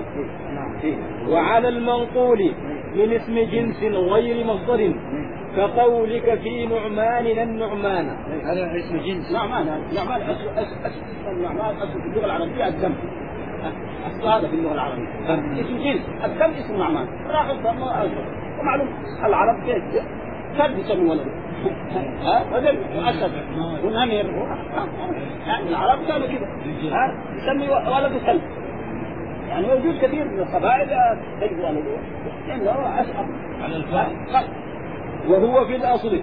وعلى المنقول من اسم جنس غير مصدر كقولك في نعماننا النعمان. هذا اسم جنس نعمان. نعمان أصل أصل أصل النعمان أصل في اللغة العربية الدم. أصل هذا في اللغة العربية اسم جنس. الكلب اسم نعمان راح يسموه أزرق. ومعلوم العرب كيف كلب يسموا ولده ها رجل أسد ونمر. يعني العرب كانوا كذا ها يسمي ولده كلب. يعني موجود كثير من القبائل تجد ولده لأنه أسد على الفرق. وهو في الأصل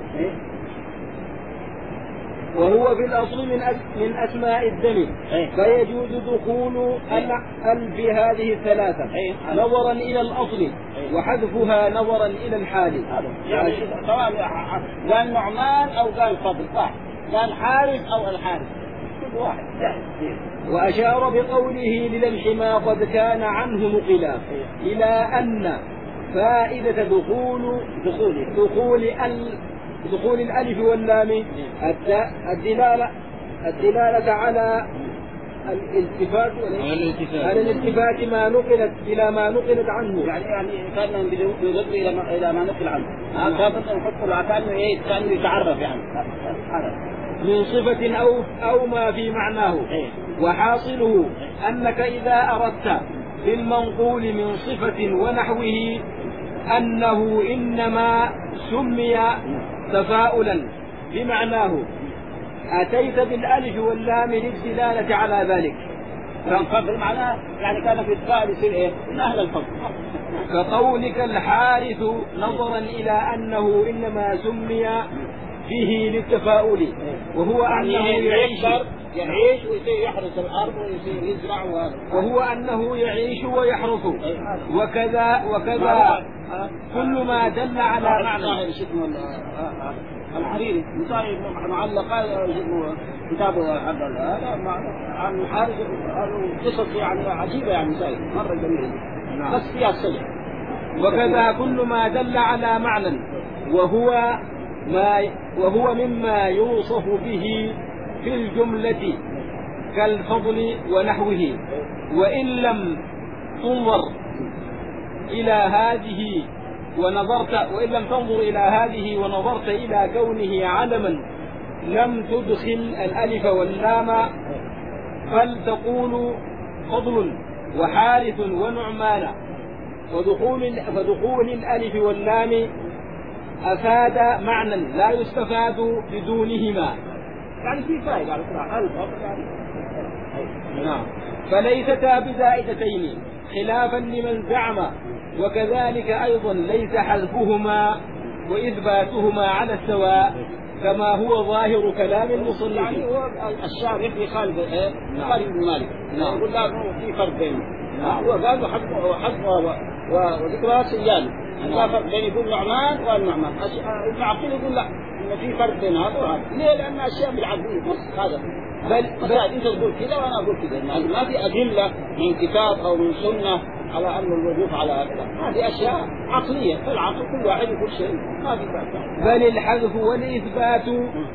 وهو في الأصل من من أسماء الدم، فيجوز دخول ال في هذه الثلاثة نظرا إلى الأصل وحذفها نظرا إلى الحال. يعني سواء قال نعمان أو قال فضل واحد، قال حارث أو الحارث كل واحد. وأشار بقوله للمح ما قد كان عنه نقلا إلى أن فائدة دخول دخول دخول ال دخول الألف واللام الدلالة الدلالة على الالتفات على الالتفات ما نقلت إلى ما نقلت عنه. يعني يعني كان يدل إلى ما إلى ما نقل عنه. هذا نحط له كأنه إيه كأنه يتعرف يعني من صفة أو أو ما في معناه. وحاصله أنك إذا أردت بالمنقول من صفة ونحوه أنه إنما سمي تفاؤلا بمعناه أتيت بالألف واللام للدلالة على ذلك. كان قبل معناه يعني كان في التفاؤل يصير إيه من أهل الفضل. كقولك الحارث نظرا إلى أنه إنما سمي به للتفاؤل وهو أنه يعيش يعيش ويصير يحرث الأرض ويصير يزرع وهو أنه يعيش ويحرث. وكذا وكذا كل ما دل على معنى. الحريري مثال معلق كتابه حق عن الحارث قصص يعني عجيبة يعني مثال مرة جميلة بس فيها السجن. وكذا كل ما دل على معنى وهو ما وهو مما يوصف به في الجملة كالفضل ونحوه. وإن لم تنظر إلى هذه ونظرت وإن لم تنظر إلى هذه ونظرت إلى كونه علما لم تدخل الألف واللام فلتقول فضل وحارث ونعمان. ودخول فدخول الألف واللام أفاد معنى لا يستفاد بدونهما. يعني في فائدة على يعني نعم. فليستا بزائدتين خلافا لمن زعم. وكذلك أيضا ليس حذفهما وإثباتهما على السواء كما هو ظاهر كلام المصنف. يعني هو الشارح يخالف ايه؟ خالد بن مالك يقول لا في فرق بينهم. هو قال وحذفها وذكرها سيان لا فرق بين يقول نعمان والنعمان. ابن عقيل يقول لا ان في فرق بين هذا وهذا. ليه؟ لان اشياء بالعقل بس هذا بل بل انت تقول كذا وانا اقول كذا. يعني ما في ادله من كتاب او من سنه على أن الوقوف على هذا. هذه أشياء عقلية. العقل كل واحد يقول شيء ما في بأس. بل الحذف والإثبات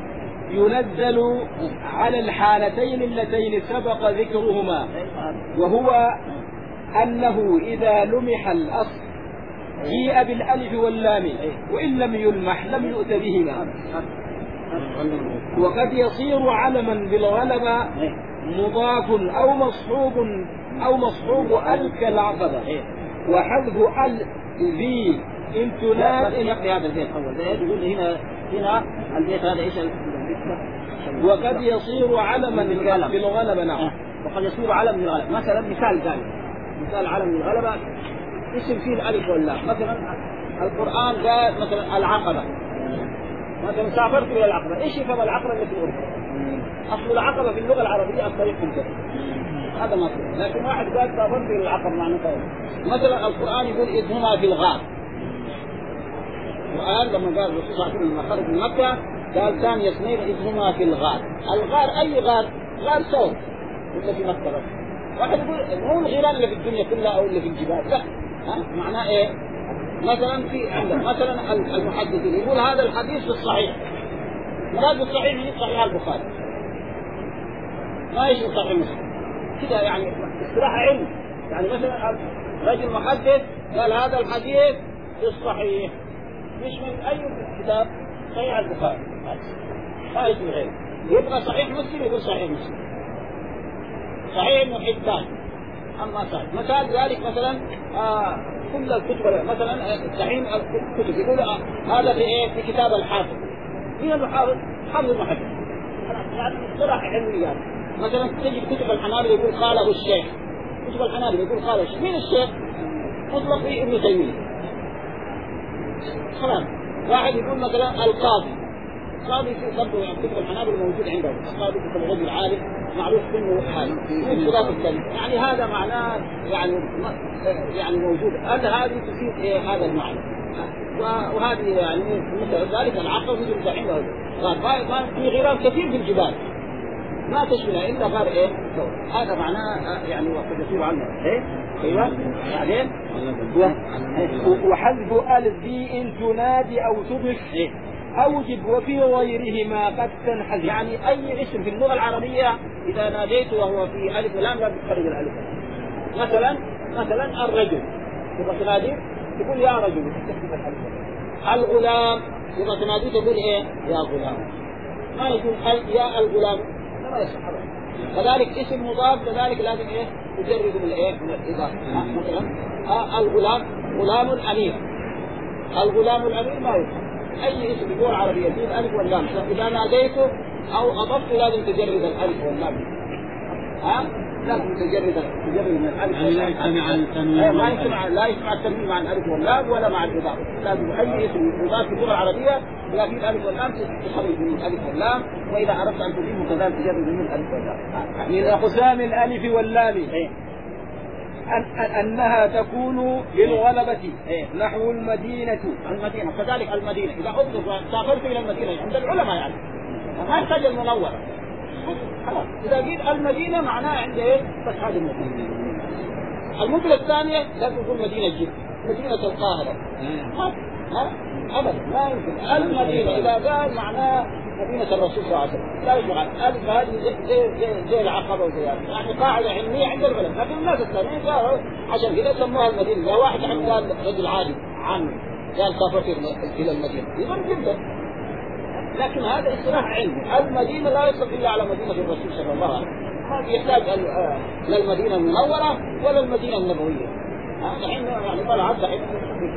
ينزل على الحالتين اللتين سبق ذكرهما وهو أنه إذا لمح الأصل جيء بالألف واللام وإن لم يلمح لم يؤت بهما. وقد يصير علما بالغلبة مضاف أو مصحوب أو مصحوب ال كالعقبة. وحذف ال ذي امتناع يقضي هذا البيت أول يقول هنا هنا البيت هذا إيش وقد يصير علما بالغلبة. نعم. وقد يصير علم بالغلبة. مثلا مثال ثاني مثال علم بالغلبة اسم فيه الألف واللام. مثلا القرآن قال مثلا العقبة مثلا سافرت إلى العقبة. إيش يفهم العقبة اللي في الأردن؟ أصل العقبة في اللغة العربية الطريق كله هذا ما فيه. لكن واحد قال سافرت إلى العقبة معنى طيب. مثلا القرآن يقول إذ هما في الغار. القرآن لما قال الرسول صلى الله عليه وسلم لما خرج من مكة قال ثاني اثنين إذ هما في الغار. الغار أي غار؟ غار ثور ولا في مكة بس. واحد يقول مو الغيران اللي في الدنيا كلها أو اللي في الجبال لا. ها معناه إيه؟ مثلا في عندك مثلا المحدثين يقول هذا الحديث في الصحيح. مراد الصحيح من صحيح البخاري ما يشوف صحيح مسلم كذا. يعني اصطلاح علم. يعني مثلا رجل محدث قال هذا الحديث في الصحيح مش من أي كتاب صحيح البخاري ما يشوف غيره. يبقى صحيح مسلم يقول صحيح مسلم. صحيح ابن حبان أما مثال مثال ذلك مثلا آه كل الكتب مثلا الدحين الكتب يقول آه هذا في إيه في كتاب الحافظ. مين الحافظ؟ حافظ المحدث. يعني اصطلاح علمي يعني. مثلا تجد كتب الحنابلة يقول قاله الشيخ. كتب الحنابلة يقول قاله الشيخ. مين الشيخ؟ مطلق في ابن تيمية. خلاص. واحد يقول مثلا القاضي. القاضي في برضه يعني كتب الحنابلة موجود عندهم. القاضي كتب الرجل عالم معروف كله حال. من صفات الكلمة. يعني هذا معناه يعني يعني موجود. هذا هذه تفيد إيه هذا المعنى. وهذه يعني مثل ذلك العقل يجب دحين ما في غرام كثير في الجبال ما تشملها إلا غير إيه هذا معناه يعني وقد يصير عنه إيه أيوة بعدين وحذف ألف ذي تنادي أو تضف إيه أوجب وفي غيرهما قد تنحذف. يعني أي اسم في اللغة العربية إذا ناديته وهو في ألف ولام لا تخرج الألف. مثلا مثلا الرجل تبغى تنادي تقول يا رجل الغلام تبغى تنادي تقول إيه يا غلام ما يقول يا الغلام ما يصح. كذلك اسم مضاف كذلك لازم إيه تجرد من إيه من الإضافة. مثلا آه الغلام غلام الأمير الغلام الأمير ما يصح. أي اسم باللغة العربية فيه الألف واللام إذا ناديته أو أضفت لازم تجرد الألف واللام. ها لازم تجرد تجرد من الألف واللام. لا يسمع التنوين ما يسمع لا يسمع التنوين مع الألف واللام ولا مع الإضافة. لازم أي اسم يضاف في اللغة العربية إذا فيه الألف واللام تخرج من الألف واللام وإذا أردت أن تضيفه كذلك تجرد من الألف واللام. من أقسام الألف واللام إيه؟ أن أنها تكون للغلبة إيه؟ نحو المدينة. المدينة كذلك المدينة إذا أطلق سافرت إلى المدينة عند العلماء يعني ما يحتاج المنورة. خلاص إذا قيل المدينة معناه عند إيه فتح هذه المدينة. المدة الثانية لا تقول مدينة جدة مدينة القاهرة ها ها أبدا ما يمكن. المدينة إذا قال معناه مدينة الرسول صلى الله عليه وسلم لا يجمع ألف هذه زي زي زي العقبة وزي يعني قاعدة علمية عند العلماء. لكن الناس الثانيين قالوا عشان كذا سموها المدينة. لو واحد عند قال رجل عادي عام قال سافرت إلى المدينة يظن جدا. لكن هذا اصطلاح علمي. المدينة لا يطلق إلا على مدينة الرسول صلى الله عليه وسلم. ما يحتاج لا المدينة المنورة ولا المدينة النبوية. الحين يعني طلع عبد الحين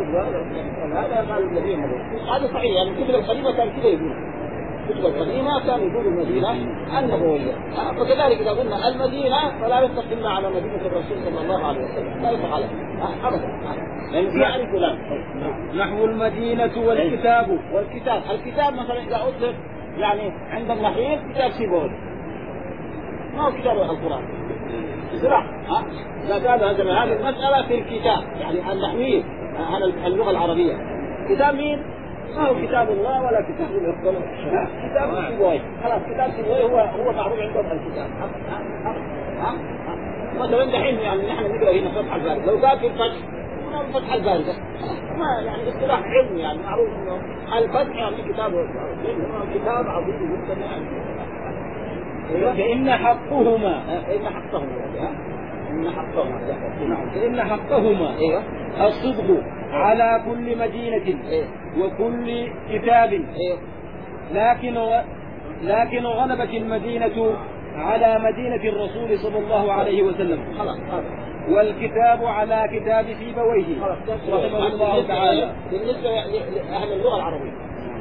هذا قال المدينة النبوية. هذا صحيح يعني الكتب القديمة كان كذا يقول الكتب القديمة كان يقول المدينة النبوية. فكذلك إذا قلنا المدينة فلا يطلق إلا على مدينة الرسول صلى الله عليه وسلم لا يطلق عليها أبدا. يعني يعرف لا نحو المدينة والكتاب. والكتاب الكتاب مثلا إذا أطلق يعني عند النحويين كتاب سيبوي ما هو كتاب القرآن زراع. ها إذا قال هذا هذه المسألة في الكتاب يعني النحويين هذا اللغة العربية كتاب مين؟ ما هو كتاب الله ولا كتاب الأفضل. كتاب سيبوي خلاص كتاب سيبوي هو هو معروف عندهم الكتاب. ها مثلا دحين يعني نحن نقرأ هنا فتح الباري لو قال في الفتح فتح الباري ما يعني اصطلاح علمي يعني معروف انه الفتح يعني كتاب كتاب عظيم جدا يعني. فإن حقهما إن حقهما إن حقهما فإن حقهما إيه الصدق على كل مدينة إيه وكل كتاب. إيه لكن لكن غلبت المدينة على مدينة الرسول صلى الله عليه وسلم. خلاص والكتاب على كتاب سيبويه رحمه الله تعالى. بالنسبة لأهل اللغة العربية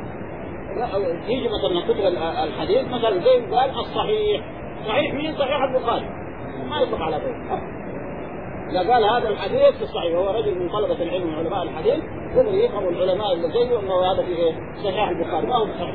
يجي مثلا كتب الحديث مثلا زي قال الصحيح صحيح مين؟ صحيح البخاري ما يطلق على ذلك. إذا قال هذا الحديث في الصحيح وهو رجل من طلبة العلم من علماء الحديث يقدر يفهم العلماء اللي زيه انه هذا في صحيح البخاري ما هو صحيح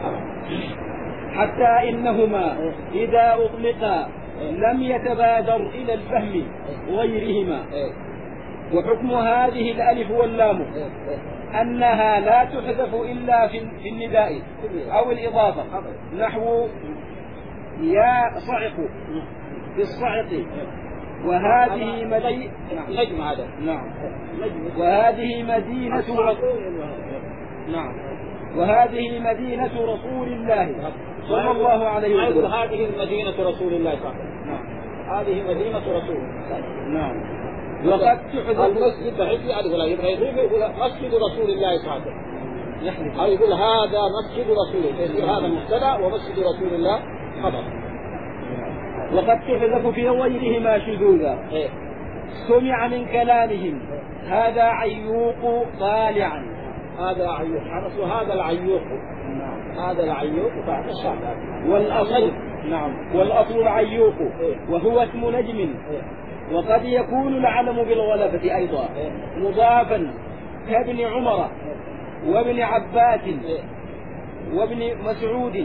حتى إنهما إذا أطلقا لم يتبادر إلى الفهم غيرهما. وحكم هذه الألف واللام أنها لا تحذف إلا في النداء أو الإضافة نحو يا صعق في الصعق. وهذه مدينة نجم هذا نعم وهذه مدينة نعم وهذه مدينة رسول الله صلى الله عليه وسلم. هذه المدينة رسول الله صلى الله عليه وسلم. نعم هذه مدينة رسول الله. نعم. وقد تحذف المسجد بعيد يقول يبغى يضيف يقول مسجد رسول الله صلى الله عليه وسلم. أو يقول هذا مسجد رسول الله يصير هذا مبتدأ ومسجد رسول الله خبر. وقد تحذف في غيرهما شذوذا سمع من كلامهم هذا عيوق طالعا. هذا عيوق حرس وهذا العيوق. هذا العيوق بعد الشعب. والأصل نعم والأصل العيوق وهو اسم نجم. وقد يكون العلم بالغلبة أيضا مضافا كابن عمر وابن عباس وابن مسعود،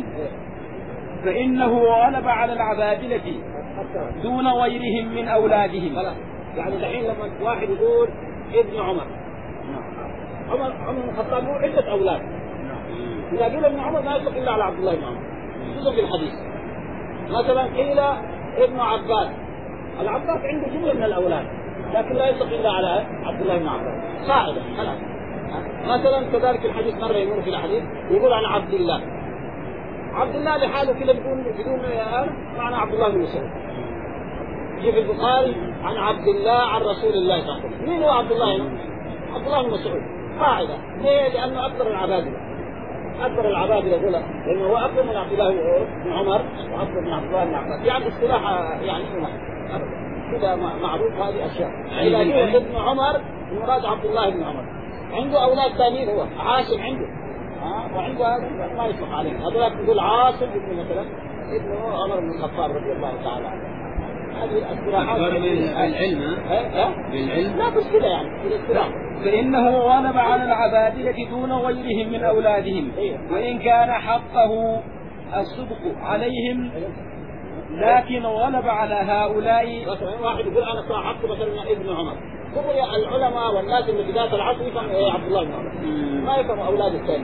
فإنه غلب على العبادلة دون غيرهم من أولادهم. يعني الحين لما واحد يقول ابن عمر عمر عمر بن الخطاب له عدة أولاد، إذا قيل ابن عمر ما يطلق إلا على عبد الله بن عمر جزء في الحديث. مثلا قيل ابن عباس، العباس عنده جملة من الأولاد لكن لا يطلق إلا على عبد الله بن عمر قاعدة خلاص. مثلا كذلك الحديث مرة يمر في الحديث يقول عن عبد الله، عبد الله لحاله كده بدون بدون معنى عبد الله بن مسعود. يجي في البخاري عن عبد الله عن رسول الله صلى الله عليه وسلم. مين هو عبد الله؟ عبد الله بن مسعود قاعدة. ليه؟ لأنه أكبر العبادلة، أكبر العبادلة يقول لأنه هو أكبر من عبد الله بن عمر وأكبر من عبد الله بن عباس. يعني اصطلاح يعني كده معروف هذه أشياء. إذا قيل ابن عمر المراد عبد الله بن عمر، عنده أولاد ثانيين هو عاصم عنده ها وعنده هذا ما يطلق عليه. هذول يقول عاصم ابن مثلا ابن عمر بن الخطاب رضي الله تعالى عنه. هذه الاصطلاحات بالعلم بالعلم لا بس كده يعني في الاصطلاح. فإنه غلب على العبادلة دون غيرهم من أولادهم، وإن كان حقه الصدق عليهم لكن غلب على هؤلاء. مثلا واحد يقول أنا صاحبت مثلا ابن عمر، كبر العلماء والناس اللي في ذات العصر يفهم إيه عبد الله بن عمر، ما يفهم أولاد الثاني.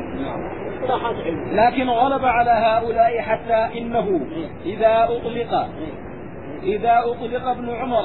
لكن غلب على هؤلاء حتى إنه إذا أطلق إذا أطلق ابن عمر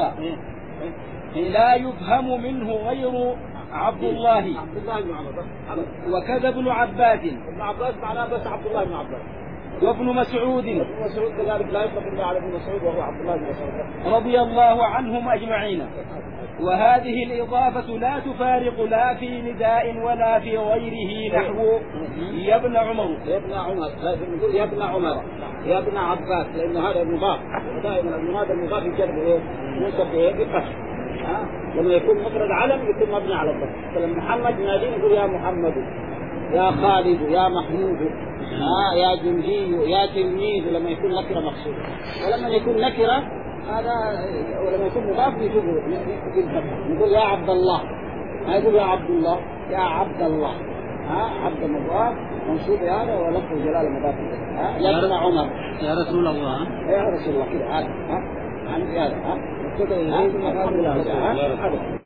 لا يفهم منه غير عبد الله عبد الله بن عمر، وكذا ابن عباس. ابن عباس معناه بس عبد الله بن عباس. وابن مسعود ابن مسعود كذلك لا يطلق إلا على ابن مسعود وهو عبد الله بن مسعود رضي الله عنهم أجمعين. وهذه الإضافة لا تفارق لا في نداء ولا في غيره، نحو يا ابن عمر يا ابن عمر لازم نقول يا ابن عمر يا ابن عباس، لأن هذا المضاف ودائما هذا المضاف يجر ايه ينسب ايه بالفتح. ها لما يكون مفرد علم يكون مبني على الضم. فلما محمد نادين يقول يا محمد يا خالد يا محمود ها يا جندي يا تلميذ لما يكون نكرة مقصودة. ولما يكون نكرة هذا ولما يكون مضاف يجوز نقول يا عبد الله، ما يقول يا عبد الله يا عبد الله. ها عبد مضاف منصوب هذا ولفظ جلال مضاف ها يا ابن عمر يا رسول الله يا رسول الله كذا ها عن هذا ها كذا هذا